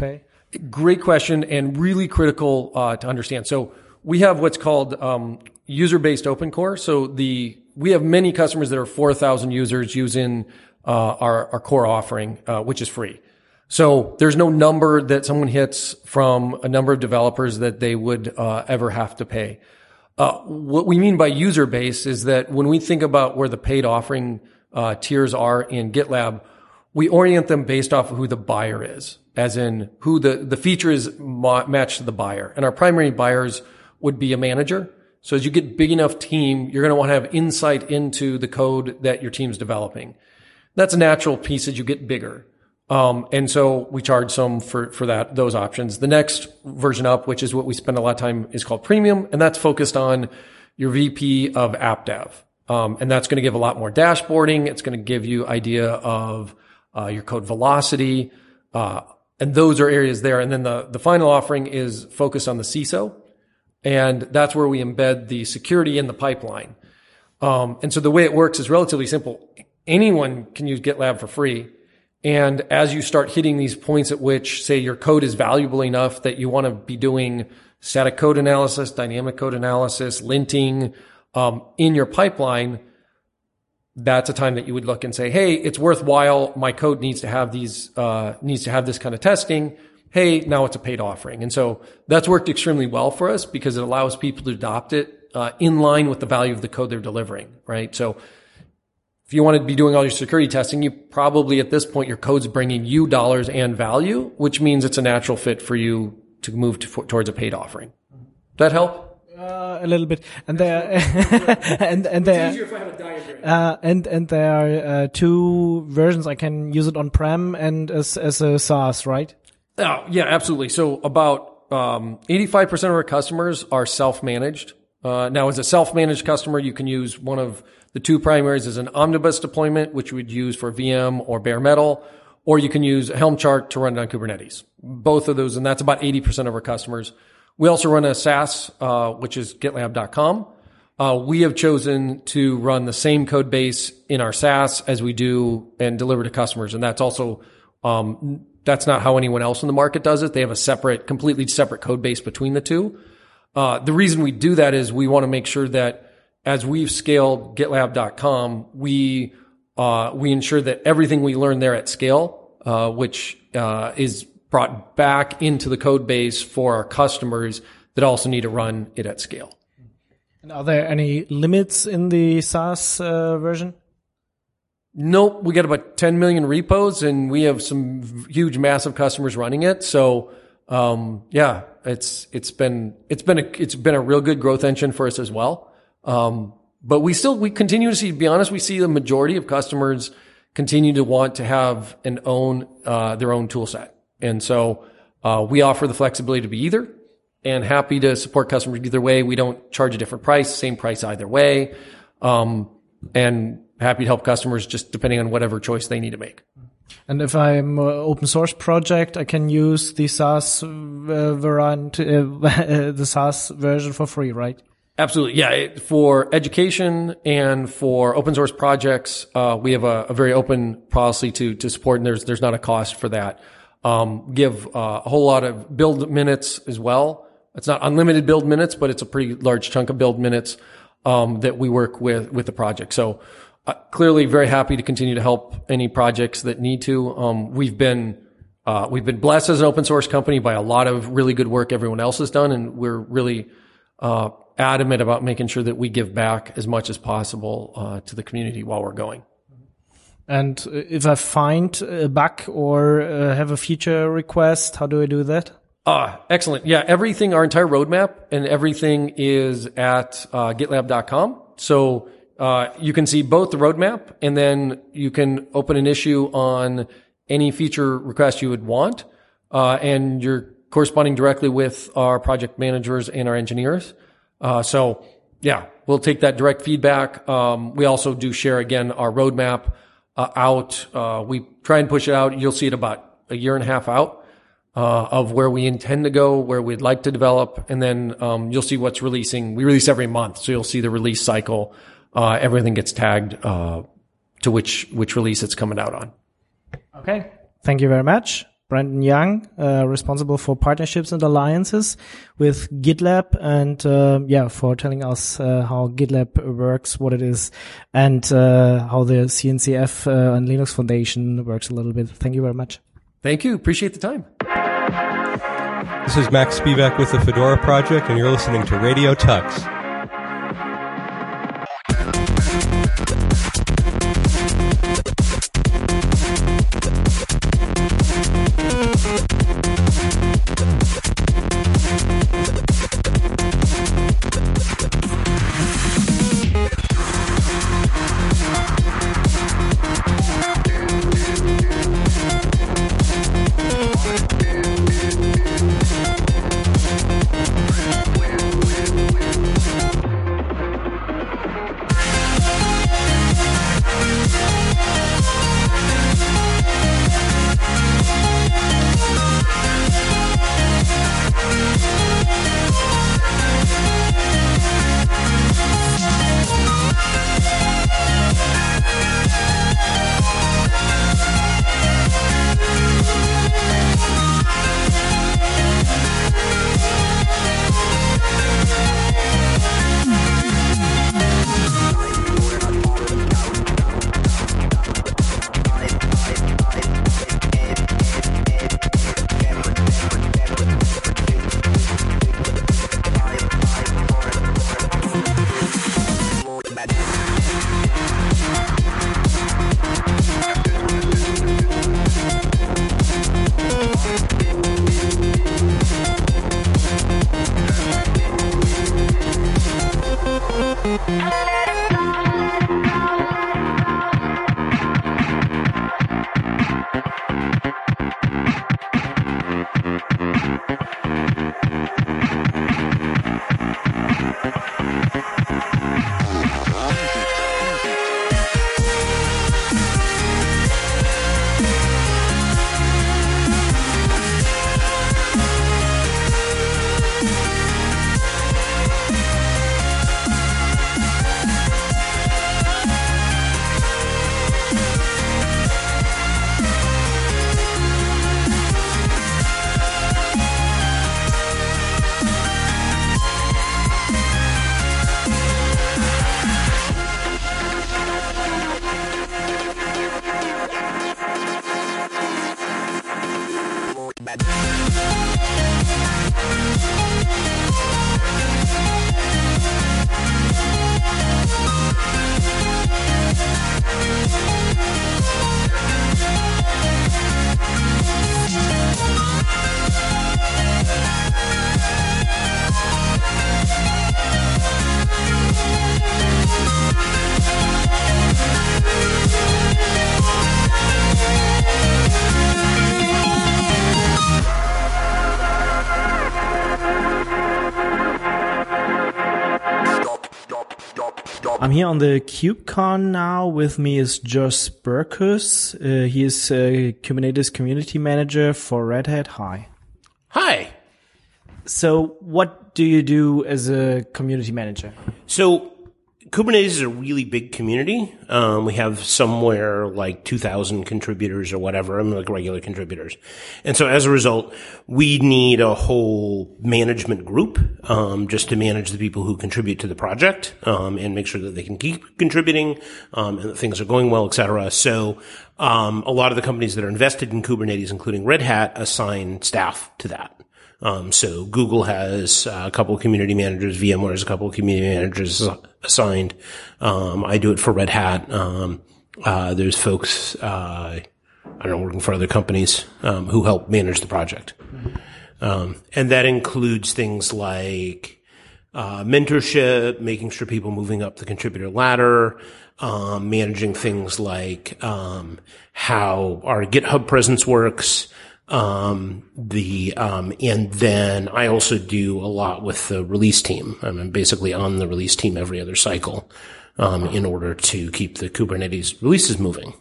Great question and really critical uh, to understand. So we have what's called um, user-based open core. So the we have many customers that are four thousand users using uh, our, our core offering, uh, which is free. So there's no number that someone hits from a number of developers that they would uh, ever have to pay. Uh, what we mean by user base is that when we think about where the paid offering uh, tiers are in GitLab, we orient them based off of who the buyer is, as in who the, the feature is ma- matched to the buyer. And our primary buyers would be a manager. So as you get big enough team, you're going to want to have insight into the code that your team's developing. That's a natural piece as you get bigger. Um, and so we charge some for, for that, those options. The next version up, which is what we spend a lot of time, is called Premium, and that's focused on your V P of app dev. Um, and that's going to give a lot more dashboarding. It's going to give you idea of, uh, your code velocity. Uh, and those are areas there. And then the, the final offering is focused on the C I S O. And that's where we embed the security in the pipeline. Um, and so the way it works is relatively simple. Anyone can use GitLab for free. And as you start hitting these points at which, say, your code is valuable enough that you want to be doing static code analysis, dynamic code analysis, linting, um, in your pipeline, that's a time that you would look and say, hey, it's worthwhile. My code needs to have these, uh, needs to have this kind of testing. Hey, now it's a paid offering. And so that's worked extremely well for us because it allows people to adopt it, uh, in line with the value of the code they're delivering, right? So if you want to be doing all your security testing, you probably at this point, your code's bringing you dollars and value, which means it's a natural fit for you to move to, for, towards a paid offering. Does that help? Uh, a little bit. And there, and, and there, it's easier if I have a diagram. Uh, and, and there are, uh, two versions. I can use it on-prem and as, as a SaaS, right? Oh, yeah, absolutely. So about, um, eighty-five percent of our customers are self-managed. Uh, now as a self-managed customer, you can use one of the two primaries is an omnibus deployment, which you would use for V M or bare metal, or you can use a Helm chart to run it on Kubernetes. Both of those, and that's about eighty percent of our customers. We also run a SaaS, uh, which is GitLab dot com. Uh, we have chosen to run the same code base in our SaaS as we do and deliver to customers. And that's also, um, that's not how anyone else in the market does it. They have a separate, completely separate code base between the two. Uh, the reason we do that is we want to make sure that as we've scaled GitLab dot com, we, uh, we ensure that everything we learn there at scale, uh, which, uh, is brought back into the code base for our customers that also need to run it at scale. And are there any limits in the SaaS uh, version? Nope. We got about ten million repos and we have some huge, massive customers running it. So, um, yeah, it's, it's been, it's been a, it's been a real good growth engine for us as well. Um, but we still, we continue to see, to be honest, we see the majority of customers continue to want to have and own, uh, their own tool set. And so, uh, we offer the flexibility to be either and happy to support customers either way. We don't charge a different price, same price either way. Um, and happy to help customers just depending on whatever choice they need to make. And if I'm an open source project, I can use the SaaS uh, variant, uh, the SaaS version for free, right? Absolutely. Yeah. It, for education and for open source projects, uh, we have a, a very open policy to, to support, and there's, there's not a cost for that. Um, give uh, a whole lot of build minutes as well. It's not unlimited build minutes, but it's a pretty large chunk of build minutes, um, that we work with, with the project. So, uh, clearly very happy to continue to help any projects that need to. Um, we've been, uh, we've been blessed as an open source company by a lot of really good work everyone else has done, and we're really, uh, adamant about making sure that we give back as much as possible, uh, to the community while we're going. And if I find a bug or uh, have a feature request, how do I do that? Ah, excellent. Yeah, everything, our entire roadmap and everything is at uh, GitLab dot com. So uh, you can see both the roadmap, and then you can open an issue on any feature request you would want, uh, and you're corresponding directly with our project managers and our engineers. Uh, so yeah, we'll take that direct feedback. Um, we also do share again our roadmap uh, out. Uh, we try and push it out. You'll see it about a year and a half out, uh, of where we intend to go, where we'd like to develop. And then, um, you'll see what's releasing. We release every month. So you'll see the release cycle. Uh, everything gets tagged, uh, to which, which release it's coming out on. Okay. Thank you very much. Brandon Young, uh, responsible for partnerships and alliances with GitLab, and uh, yeah, for telling us uh, how GitLab works, what it is, and uh, how the C N C F uh, and Linux Foundation works a little bit. Thank you very much. Thank you. Appreciate the time. This is Max Spivak with the Fedora Project, and you're listening to Radio Tux. I'm here on the KubeCon now. With me is Josh Berkus. Uh, he is a Kubernetes community manager for Red Hat. Hi. Hi. So what do you do as a community manager? So Kubernetes is a really big community. Um, we have somewhere like two thousand contributors or whatever, I mean, like regular contributors. And so as a result, we need a whole management group, um, just to manage the people who contribute to the project, um, and make sure that they can keep contributing, um, and that things are going well, et cetera. So, um, a lot of the companies that are invested in Kubernetes, including Red Hat, assign staff to that. Um, so Google has uh, a couple of community managers, VMware has a couple of community managers assigned. Um, I do it for Red Hat. Um, uh, there's folks, uh, I don't know, working for other companies, um, who help manage the project. Mm-hmm. Um, and that includes things like, uh, mentorship, making sure people moving up the contributor ladder, um, managing things like, um, how our GitHub presence works. Um, the, um, and then I also do a lot with the release team. I'm basically on the release team every other cycle, um, in order to keep the Kubernetes releases moving.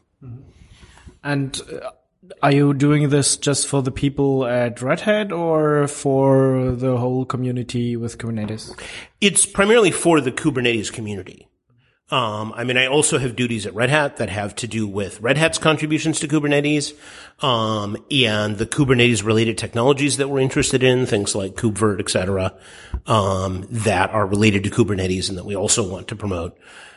And uh, are you doing this just for the people at Red Hat or for the whole community with Kubernetes? It's primarily for the Kubernetes community. Um, I mean, I also have duties at Red Hat that have to do with Red Hat's contributions to Kubernetes, um, and the Kubernetes related technologies that we're interested in, things like KubeVirt, et cetera, um, that are related to Kubernetes and that we also want to promote.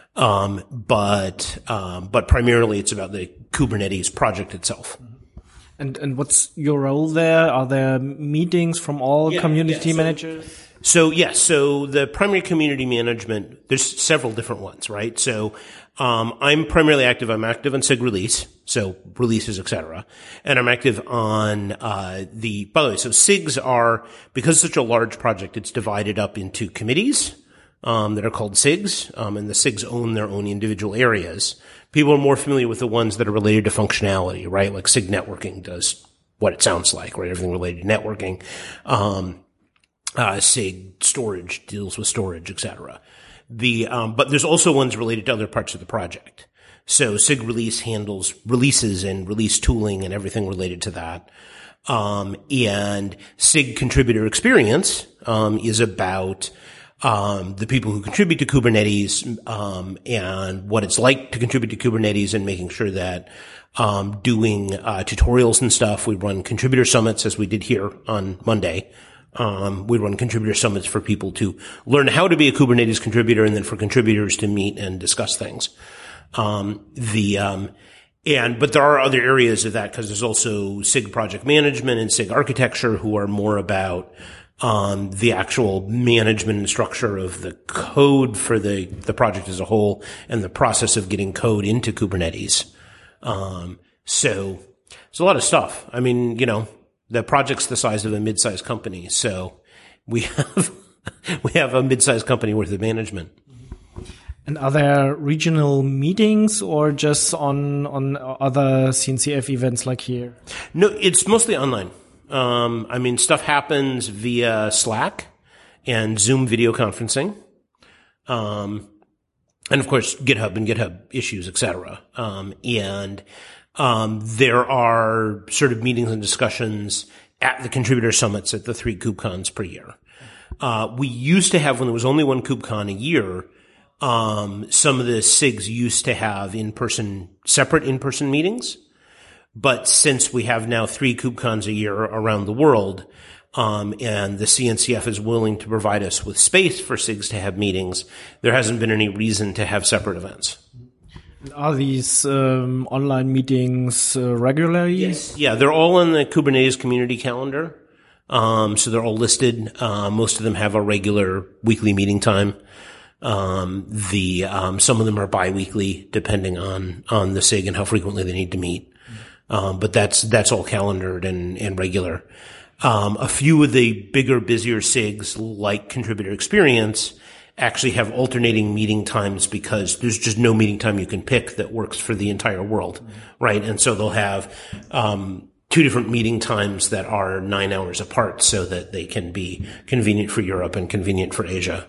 Um, but, um, but primarily it's about the Kubernetes project itself. And, and what's your role there? Are there meetings from all Yeah, community yeah, so- managers? So yes, so the primary community management, there's several different ones, right? So, um, I'm primarily active, I'm active on SIG release, so releases, et cetera. And I'm active on, uh, the, by the way, so SIGs are, because it's such a large project, it's divided up into committees, um, that are called SIGs, um, and the SIGs own their own individual areas. People are more familiar with the ones that are related to functionality, right? Like SIG networking does what it sounds like, right? Everything related to networking. Um, Uh, SIG storage deals with storage, et cetera. The, um, but there's also ones related to other parts of the project. So SIG release handles releases and release tooling and everything related to that. Um, and SIG contributor experience, um, is about, um, the people who contribute to Kubernetes, um, and what it's like to contribute to Kubernetes and making sure that, um, doing, uh, tutorials and stuff. We run contributor summits as we did here on Monday. Um, we run contributor summits for people to learn how to be a Kubernetes contributor and then for contributors to meet and discuss things. Um, the, um, and, but there are other areas of that because there's also SIG project management and SIG architecture who are more about, um, the actual management and structure of the code for the, the project as a whole and the process of getting code into Kubernetes. Um, so it's a lot of stuff. I mean, you know, the project's the size of a mid-sized company, so we have we have a mid-sized company worth of management. And are there regional meetings or just on on other C N C F events like here? No, it's mostly online. Um, I mean, stuff happens via Slack and Zoom video conferencing, um, and of course GitHub and GitHub issues, et cetera. Um, and Um, there are sort of meetings and discussions at the contributor summits at the three KubeCons per year. Uh, we used to have, when there was only one KubeCon a year, um, some of the SIGs used to have in-person, separate in-person meetings. But since we have now three KubeCons a year around the world, um, and the C N C F is willing to provide us with space for SIGs to have meetings, there hasn't been any reason to have separate events. Are these um, online meetings uh, regularly? Yes. Yeah, they're all in the Kubernetes community calendar. Um, so they're all listed. Uh, most of them have a regular weekly meeting time. Um, the, um, some of them are bi-weekly depending on, on the SIG and how frequently they need to meet. Um, but that's, that's all calendared and, and regular. Um, a few of the bigger, busier SIGs like contributor experience actually have alternating meeting times because there's just no meeting time you can pick that works for the entire world, mm-hmm. right? And so they'll have um two different meeting times that are nine hours apart so that they can be convenient for Europe and convenient for Asia.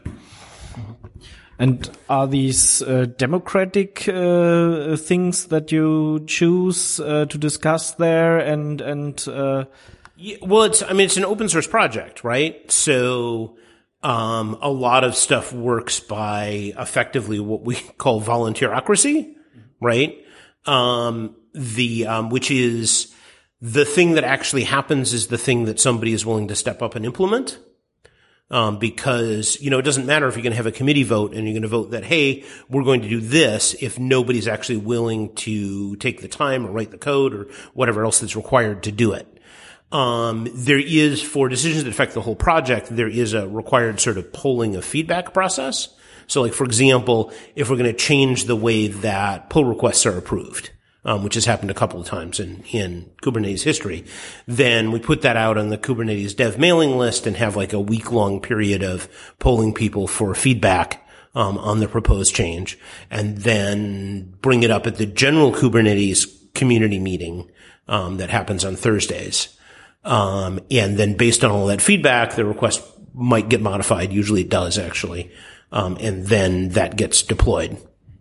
And are these uh, democratic uh, things that you choose uh, to discuss there and and uh yeah, well, it's I mean it's an open source project, right? So Um, a lot of stuff works by effectively what we call volunteerocracy, right? Um, the, um, which is the thing that actually happens is the thing that somebody is willing to step up and implement. Um, because, you know, it doesn't matter if you're going to have a committee vote and you're going to vote that, hey, we're going to do this if nobody's actually willing to take the time or write the code or whatever else that's required to do it. Um, there is, for decisions that affect the whole project, there is a required sort of polling of feedback process. So like, for example, if we're going to change the way that pull requests are approved, um, which has happened a couple of times in, in Kubernetes history, then we put that out on the Kubernetes dev mailing list and have like a week long period of polling people for feedback, um, on the proposed change and then bring it up at the general Kubernetes community meeting, um, that happens on Thursdays. Um, and then based on all that feedback, the request might get modified. Usually it does actually. Um, and then that gets deployed.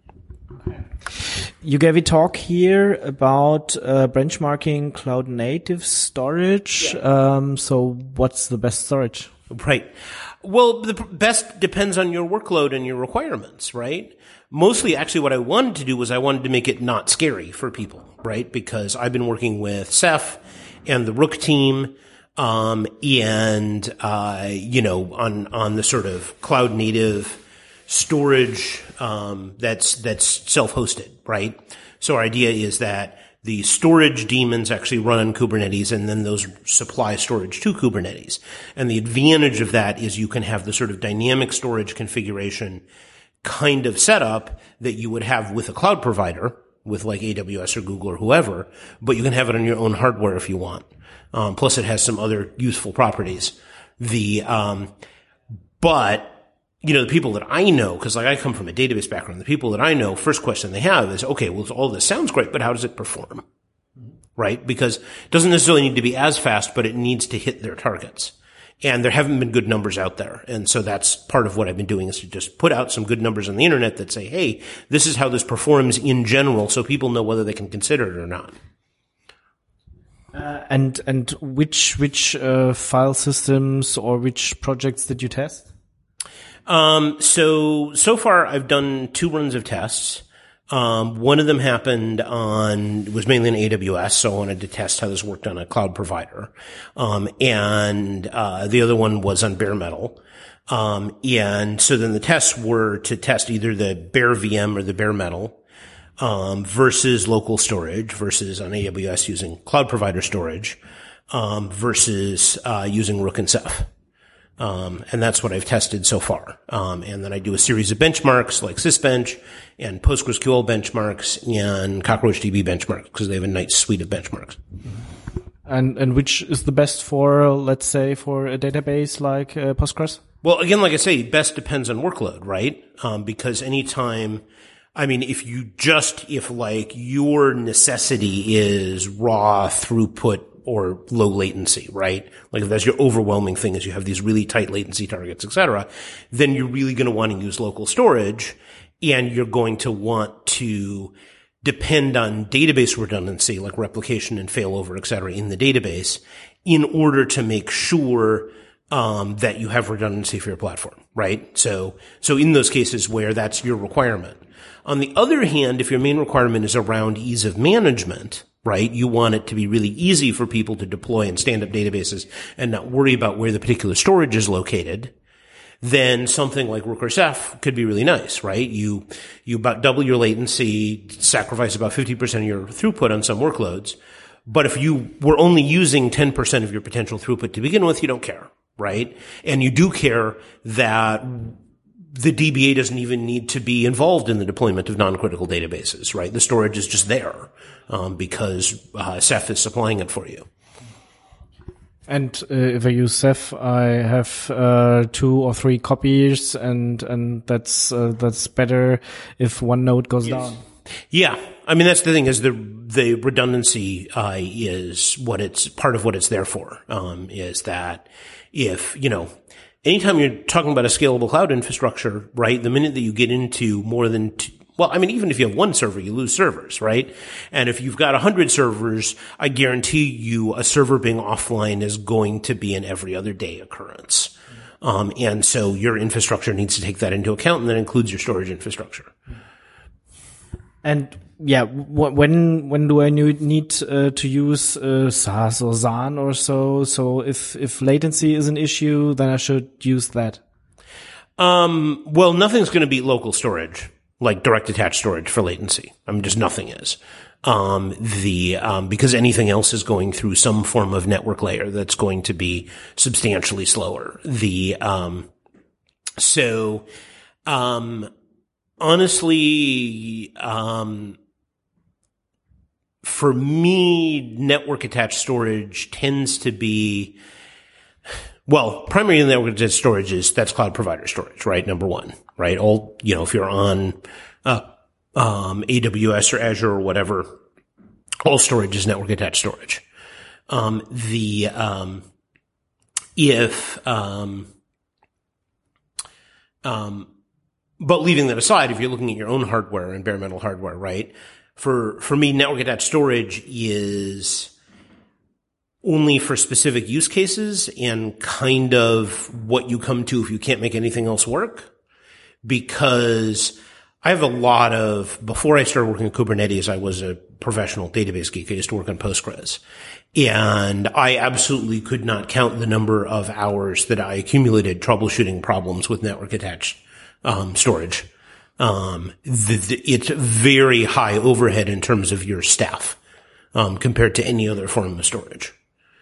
You gave a talk here about uh, benchmarking cloud native storage. Yeah. Um, so what's the best storage? Right. Well, the best depends on your workload and your requirements, right? Mostly, actually, what I wanted to do was I wanted to make it not scary for people, right? Because I've been working with Ceph and the Rook team, um, and, uh, you know, on, on the sort of cloud native storage, um, that's, that's self-hosted, right? So our idea is that the storage daemons actually run on Kubernetes, and then those supply storage to Kubernetes. And the advantage of that is you can have the sort of dynamic storage configuration kind of setup that you would have with a cloud provider, with like A W S or Google or whoever, but you can have it on your own hardware if you want. Um, plus it has some other useful properties. The, um, but, you know, the people that I know, cause like I come from a database background, the people that I know, first question they have is, okay, well, all this sounds great, but how does it perform? Right? Because it doesn't necessarily need to be as fast, but it needs to hit their targets. And there haven't been good numbers out there. And so that's part of what I've been doing, is to just put out some good numbers on the internet that say, hey, this is how this performs in general, so people know whether they can consider it or not. Uh, and and which which uh, file systems or which projects did you test? Um, so, so far I've done two runs of tests. Um, one of them happened on, was mainly in A W S, so I wanted to test how this worked on a cloud provider. Um, and, uh, the other one was on bare metal. Um, and so then the tests were to test either the bare V M or the bare metal, um, versus local storage, versus on A W S using cloud provider storage, um, versus, uh, using Rook and Ceph. Um, and that's what I've tested so far. Um, and then I do a series of benchmarks like Sysbench and PostgreSQL benchmarks and CockroachDB benchmarks, because they have a nice suite of benchmarks. And and which is the best for, let's say, for a database like uh, Postgres? Well, again, like I say, best depends on workload, right? Um, because anytime, I mean, if you just, if like your necessity is raw throughput or low latency, right? Like if that's your overwhelming thing, is you have these really tight latency targets, et cetera, then you're really going to want to use local storage, and you're going to want to depend on database redundancy, like replication and failover, et cetera, in the database, in order to make sure um that you have redundancy for your platform, right? So, so in those cases where that's your requirement. On the other hand, if your main requirement is around ease of management, right? You want it to be really easy for people to deploy and stand up databases and not worry about where the particular storage is located. Then something like Rook or Ceph could be really nice, right? You, you about double your latency, sacrifice about fifty percent of your throughput on some workloads. But if you were only using ten percent of your potential throughput to begin with, you don't care, right? And you do care that the D B A doesn't even need to be involved in the deployment of non-critical databases, right? The storage is just there, um, because, uh, Ceph is supplying it for you. And uh, if I use Ceph, I have uh, two or three copies, and and that's uh, that's better if one node goes yes. down. Yeah, I mean that's the thing, is the the redundancy uh, is what it's part of what it's there for. Um, is that if you know. Anytime you're talking about a scalable cloud infrastructure, right, the minute that you get into more than, two, well, I mean, even if you have one server, you lose servers, right? And if you've got a hundred servers, I guarantee you a server being offline is going to be an every other day occurrence. Um, and so your infrastructure needs to take that into account, and that includes your storage infrastructure. And yeah, w- when when do I need uh, to use uh, SaaS or Zaan or so? So if if latency is an issue, then I should use that. Um, well, nothing's going to beat local storage, like direct attached storage for latency. I mean, just nothing is. Um, the um, because anything else is going through some form of network layer that's going to be substantially slower. The um, so um. Honestly, um, for me, network attached storage tends to be, well, primary network attached storage is, that's cloud provider storage, right? Number one, right? All, you know, if you're on, uh, um, A W S or Azure or whatever, all storage is network attached storage. Um, the, um, if, um, um, But leaving that aside, if you're looking at your own hardware and bare metal hardware, right? For, for me, network attached storage is, only for specific use cases and kind of what you come to if you can't make anything else work. Because I have a lot of, before I started working at Kubernetes, I was a professional database geek. I used to work on Postgres. And I absolutely could not count the number of hours that I accumulated troubleshooting problems with network attached um, storage. Um, the, the, it's very high overhead in terms of your staff um, compared to any other form of storage.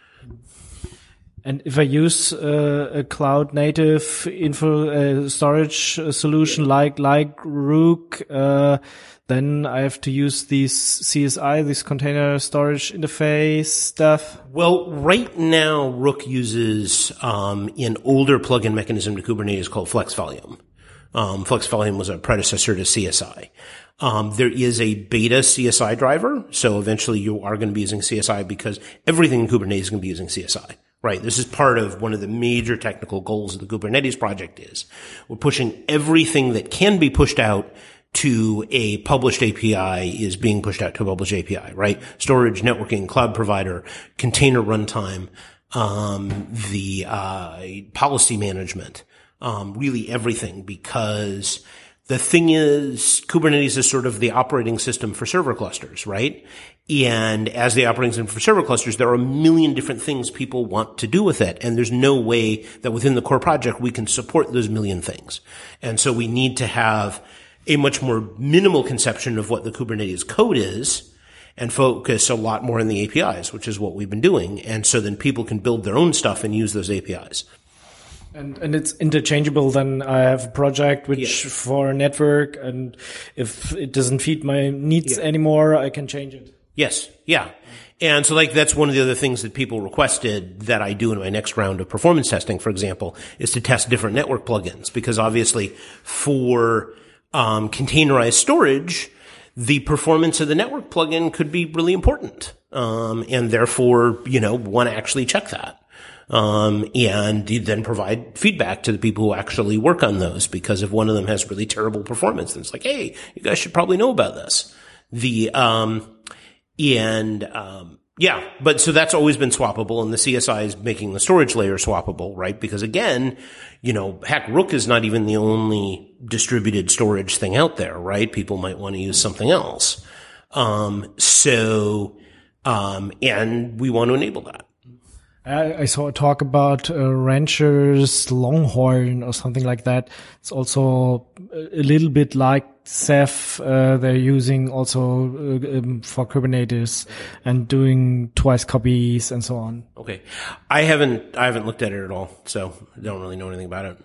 And if I use uh, a cloud native info uh, storage solution like like Rook, uh, then I have to use these C S I, this container storage interface stuff. Well, right now Rook uses um, an older plugin mechanism to Kubernetes called FlexVolume. Um, FlexVolume was a predecessor to C S I. Um, there is a beta C S I driver, so eventually you are going to be using C S I because everything in Kubernetes is going to be using C S I. Right. This is part of one of the major technical goals of the Kubernetes project is we're pushing everything that can be pushed out to a published A P I is being pushed out to a published A P I, right? Storage, networking, cloud provider, container runtime, um, the, uh, policy management, um, really everything, because the thing is, Kubernetes is sort of the operating system for server clusters, right? And as the operating system for server clusters, there are a million different things people want to do with it. And there's no way that within the core project we can support those million things. And so we need to have a much more minimal conception of what the Kubernetes code is and focus a lot more on the A P Is, which is what we've been doing. And so then people can build their own stuff and use those A P Is. And and it's interchangeable. Then I have a project which yeah. for a network, and if it doesn't feed my needs yeah. anymore, I can change it. Yes, yeah. And so like that's one of the other things that people requested that I do in my next round of performance testing, for example, is to test different network plugins, because obviously for um containerized storage, the performance of the network plugin could be really important. Um and therefore, you know, want to actually check that. Um, and you then provide feedback to the people who actually work on those, because if one of them has really terrible performance, then it's like, hey, you guys should probably know about this. The, um, and, um, yeah, but so that's always been swappable, and the C S I is making the storage layer swappable, right? Because again, you know, heck, Rook is not even the only distributed storage thing out there, right? People might want to use something else. Um, so, um, and we want to enable that. I, I saw a talk about uh, Rancher's Longhorn or something like that. It's also a little bit like Ceph. Uh, they're using also uh, um, for Kubernetes and doing twice copies and so on. Okay, I haven't I haven't looked at it at all, so I don't really know anything about it.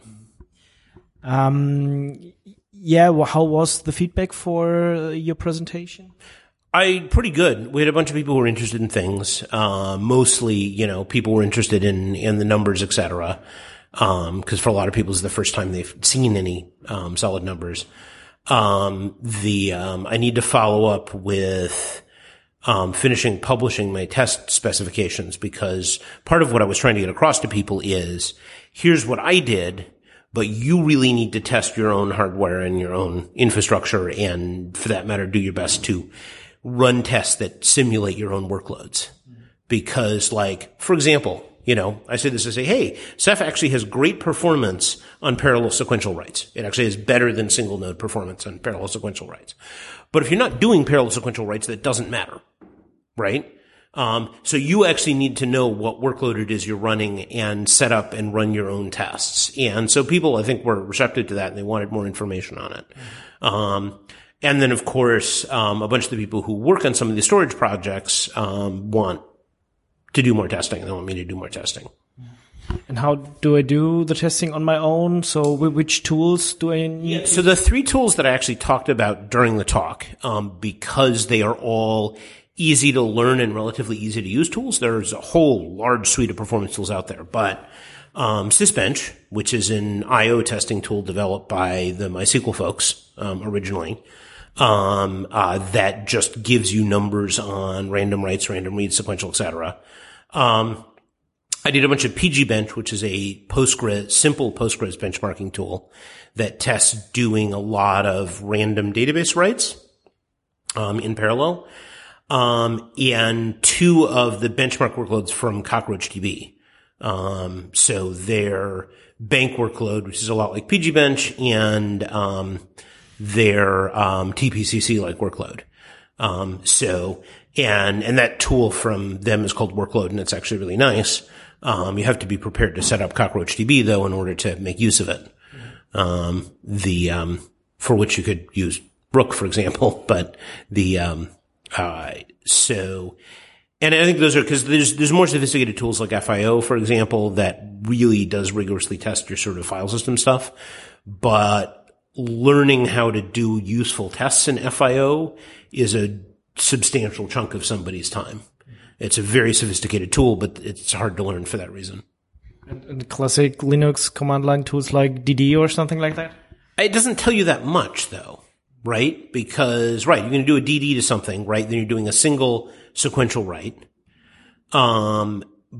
Um, yeah. Well, how was the feedback for uh, your presentation? I, pretty good. We had a bunch of people who were interested in things. Uh, mostly, you know, people were interested in, in the numbers, et cetera. Um, cause for a lot of people it's the first time they've seen any, um, solid numbers. Um, the, um, I need to follow up with, um, finishing publishing my test specifications, because part of what I was trying to get across to people is, here's what I did, but you really need to test your own hardware and your own infrastructure, and for that matter, do your best to run tests that simulate your own workloads. Because, like, for example, you know, I say this to say, hey, Ceph actually has great performance on parallel sequential writes. It actually is better than single node performance on parallel sequential writes. But if you're not doing parallel sequential writes, that doesn't matter, right? Um, so you actually need to know what workload it is you're running and set up and run your own tests. And so people, I think, were receptive to that, and they wanted more information on it. Um, And then, of course, um, a bunch of the people who work on some of the storage projects um, want to do more testing. They want me to do more testing. And how do I do the testing on my own? So which tools do I need? Yeah, so the three tools that I actually talked about during the talk, um, because they are all easy to learn and relatively easy to use tools, there's a whole large suite of performance tools out there. But um, Sysbench, which is an I O testing tool developed by the MySQL folks um, originally, Um, uh, that just gives you numbers on random writes, random reads, sequential, et cetera. Um, I did a bunch of pgbench, which is a Postgres, simple Postgres benchmarking tool that tests doing a lot of random database writes, um, in parallel. um, and two of the benchmark workloads from CockroachDB. Um, so their bank workload, which is a lot like pgbench, and um, their um, T P C C-like workload. Um, so, and and that tool from them is called Workload, and it's actually really nice. Um, you have to be prepared to set up CockroachDB, though, in order to make use of it. Um, the um, for which you could use Rook, for example, but the um, uh, so. And I think those are, because there's, there's more sophisticated tools like F I O, for example, that really does rigorously test your sort of file system stuff. But learning how to do useful tests in F I O is a substantial chunk of somebody's time. It's a very sophisticated tool, but it's hard to learn for that reason. And, and classic Linux command line tools like D D or something like that? It doesn't tell you that much, though, right? Because, right, you're going to do a D D to something, right? Then you're doing a single sequential write. Um,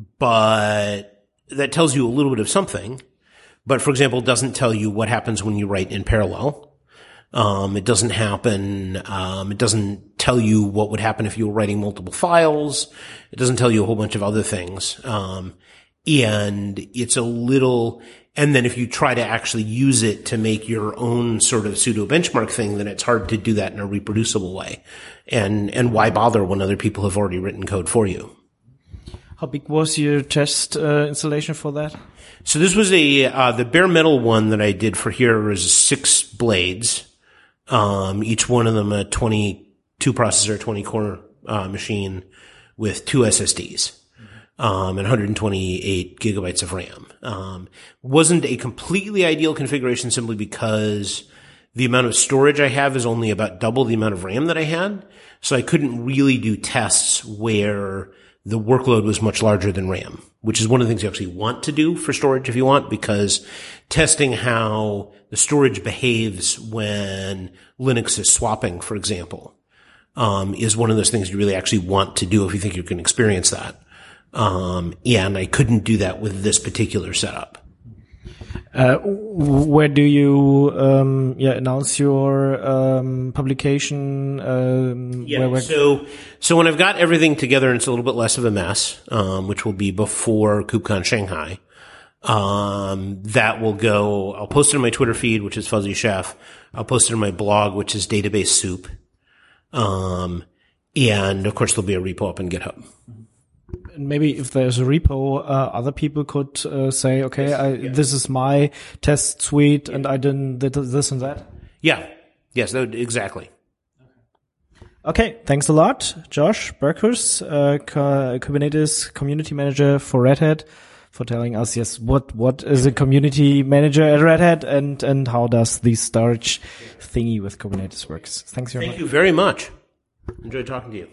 but that tells you a little bit of something. But, for example, it doesn't tell you what happens when you write in parallel. Um, it doesn't happen, um, it doesn't tell you what would happen if you were writing multiple files. It doesn't tell you a whole bunch of other things. Um, and it's a little, and then if you try to actually use it to make your own sort of pseudo benchmark thing, then it's hard to do that in a reproducible way. And, and why bother when other people have already written code for you? How big was your test uh, installation for that? So this was a, uh, the bare metal one that I did for here was six blades. Um, each one of them a twenty-two processor, twenty core, uh, machine with two S S Ds. Um, and one hundred twenty-eight gigabytes of RAM. Um, wasn't a completely ideal configuration simply because the amount of storage I have is only about double the amount of RAM that I had. So I couldn't really do tests where the workload was much larger than RAM, which is one of the things you actually want to do for storage if you want, because testing how the storage behaves when Linux is swapping, for example, um, is one of those things you really actually want to do if you think you can experience that. Um, and I couldn't do that with this particular setup. Uh, where do you, um, yeah, announce your, um, publication? Um, yeah. Where, where so, so when I've got everything together and it's a little bit less of a mess, um, which will be before KubeCon Shanghai, um, that will go, I'll post it on my Twitter feed, which is Fuzzy Chef. I'll post it on my blog, which is Database Soup. Um, and of course there'll be a repo up in GitHub. Maybe if there's a repo, uh, other people could uh, say, okay, I, yeah. this is my test suite, yeah. and I did this and that. Yeah. Yes, that would, exactly. Okay, thanks a lot, Josh Berkus, uh, Kubernetes community manager for Red Hat, for telling us, yes, what what is a community manager at Red Hat, and and how does the storage thingy with Kubernetes works. Thanks very Thank much. you very much. Enjoyed talking to you.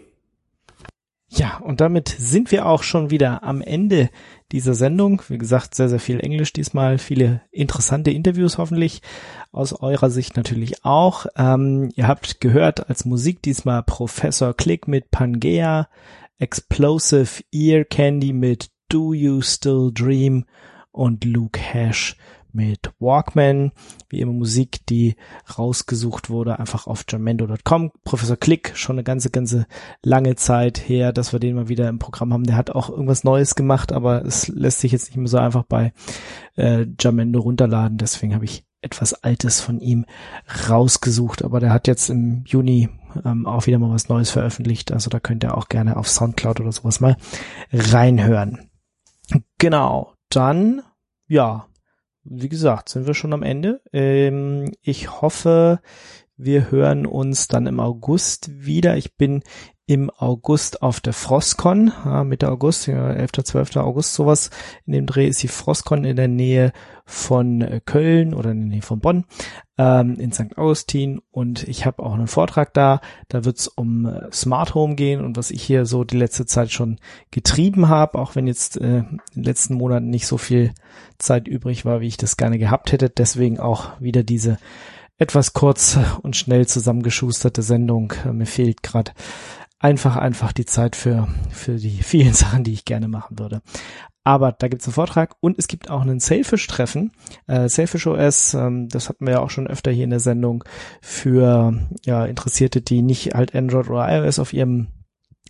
Ja, und damit sind wir auch schon wieder am Ende dieser Sendung. Wie gesagt, sehr, sehr viel Englisch diesmal, viele interessante Interviews hoffentlich, aus eurer Sicht natürlich auch. Ähm, ihr habt gehört als Musik diesmal Professor Click mit Pangea, Explosive Ear Candy mit Do You Still Dream und Luke Hash mit Walkman. Wie immer Musik, die rausgesucht wurde, einfach auf jamendo Punkt com. Professor Click, schon eine ganze, ganze lange Zeit her, dass wir den mal wieder im Programm haben. Der hat auch irgendwas Neues gemacht, aber es lässt sich jetzt nicht mehr so einfach bei äh, Jamendo runterladen. Deswegen habe ich etwas Altes von ihm rausgesucht. Aber der hat jetzt im Juni ähm, auch wieder mal was Neues veröffentlicht. Also da könnt ihr auch gerne auf Soundcloud oder sowas mal reinhören. Genau, dann, ja, wie gesagt, sind wir schon am Ende. Ähm, ich hoffe, wir hören uns dann im August wieder. Ich bin im August auf der Frostcon, ja, Mitte August, ja, elfter, zwölfter August, sowas. In dem Dreh ist die Frostcon in der Nähe von Köln oder in der Nähe von Bonn, ähm, in Sankt Augustin. Und ich habe auch einen Vortrag da. Da wird es um äh, Smart Home gehen und was ich hier so die letzte Zeit schon getrieben habe, auch wenn jetzt äh, in den letzten Monaten nicht so viel Zeit übrig war, wie ich das gerne gehabt hätte. Deswegen auch wieder diese etwas kurz und schnell zusammengeschusterte Sendung. Äh, mir fehlt gerade einfach, einfach die Zeit für, für die vielen Sachen, die ich gerne machen würde. Aber da gibt's einen Vortrag und es gibt auch ein Sailfish-Treffen. Äh, Sailfish O S, ähm, das hatten wir ja auch schon öfter hier in der Sendung für ja Interessierte, die nicht halt Android oder iOS auf ihrem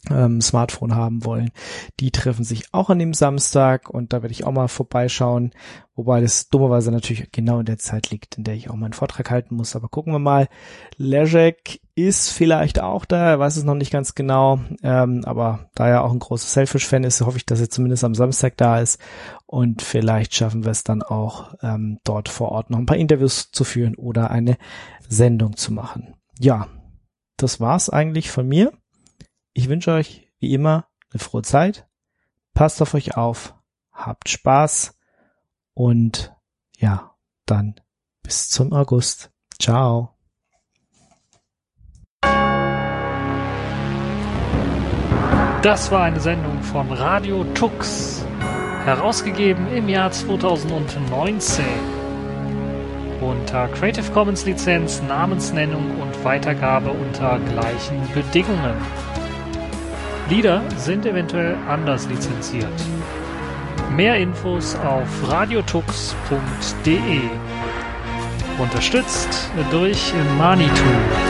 ähm, Smartphone haben wollen. Die treffen sich auch an dem Samstag und da werde ich auch mal vorbeischauen, wobei das dummerweise natürlich genau in der Zeit liegt, in der ich auch meinen Vortrag halten muss, aber gucken wir mal. Leszek ist vielleicht auch da, er weiß es noch nicht ganz genau, ähm, aber da er auch ein großer Selfish-Fan ist, hoffe ich, dass er zumindest am Samstag da ist und vielleicht schaffen wir es dann auch, ähm, dort vor Ort noch ein paar Interviews zu führen oder eine Sendung zu machen. Ja, das war's eigentlich von mir. Ich wünsche euch, wie immer, eine frohe Zeit. Passt auf euch auf. Habt Spaß. Und ja, dann bis zum August. Ciao. Das war eine Sendung von Radio Tux. Herausgegeben im Jahr zweitausendneunzehn. Unter Creative Commons Lizenz, Namensnennung und Weitergabe unter gleichen Bedingungen. Lieder sind eventuell anders lizenziert. Mehr Infos auf radiotux punkt de. Unterstützt durch Manitou.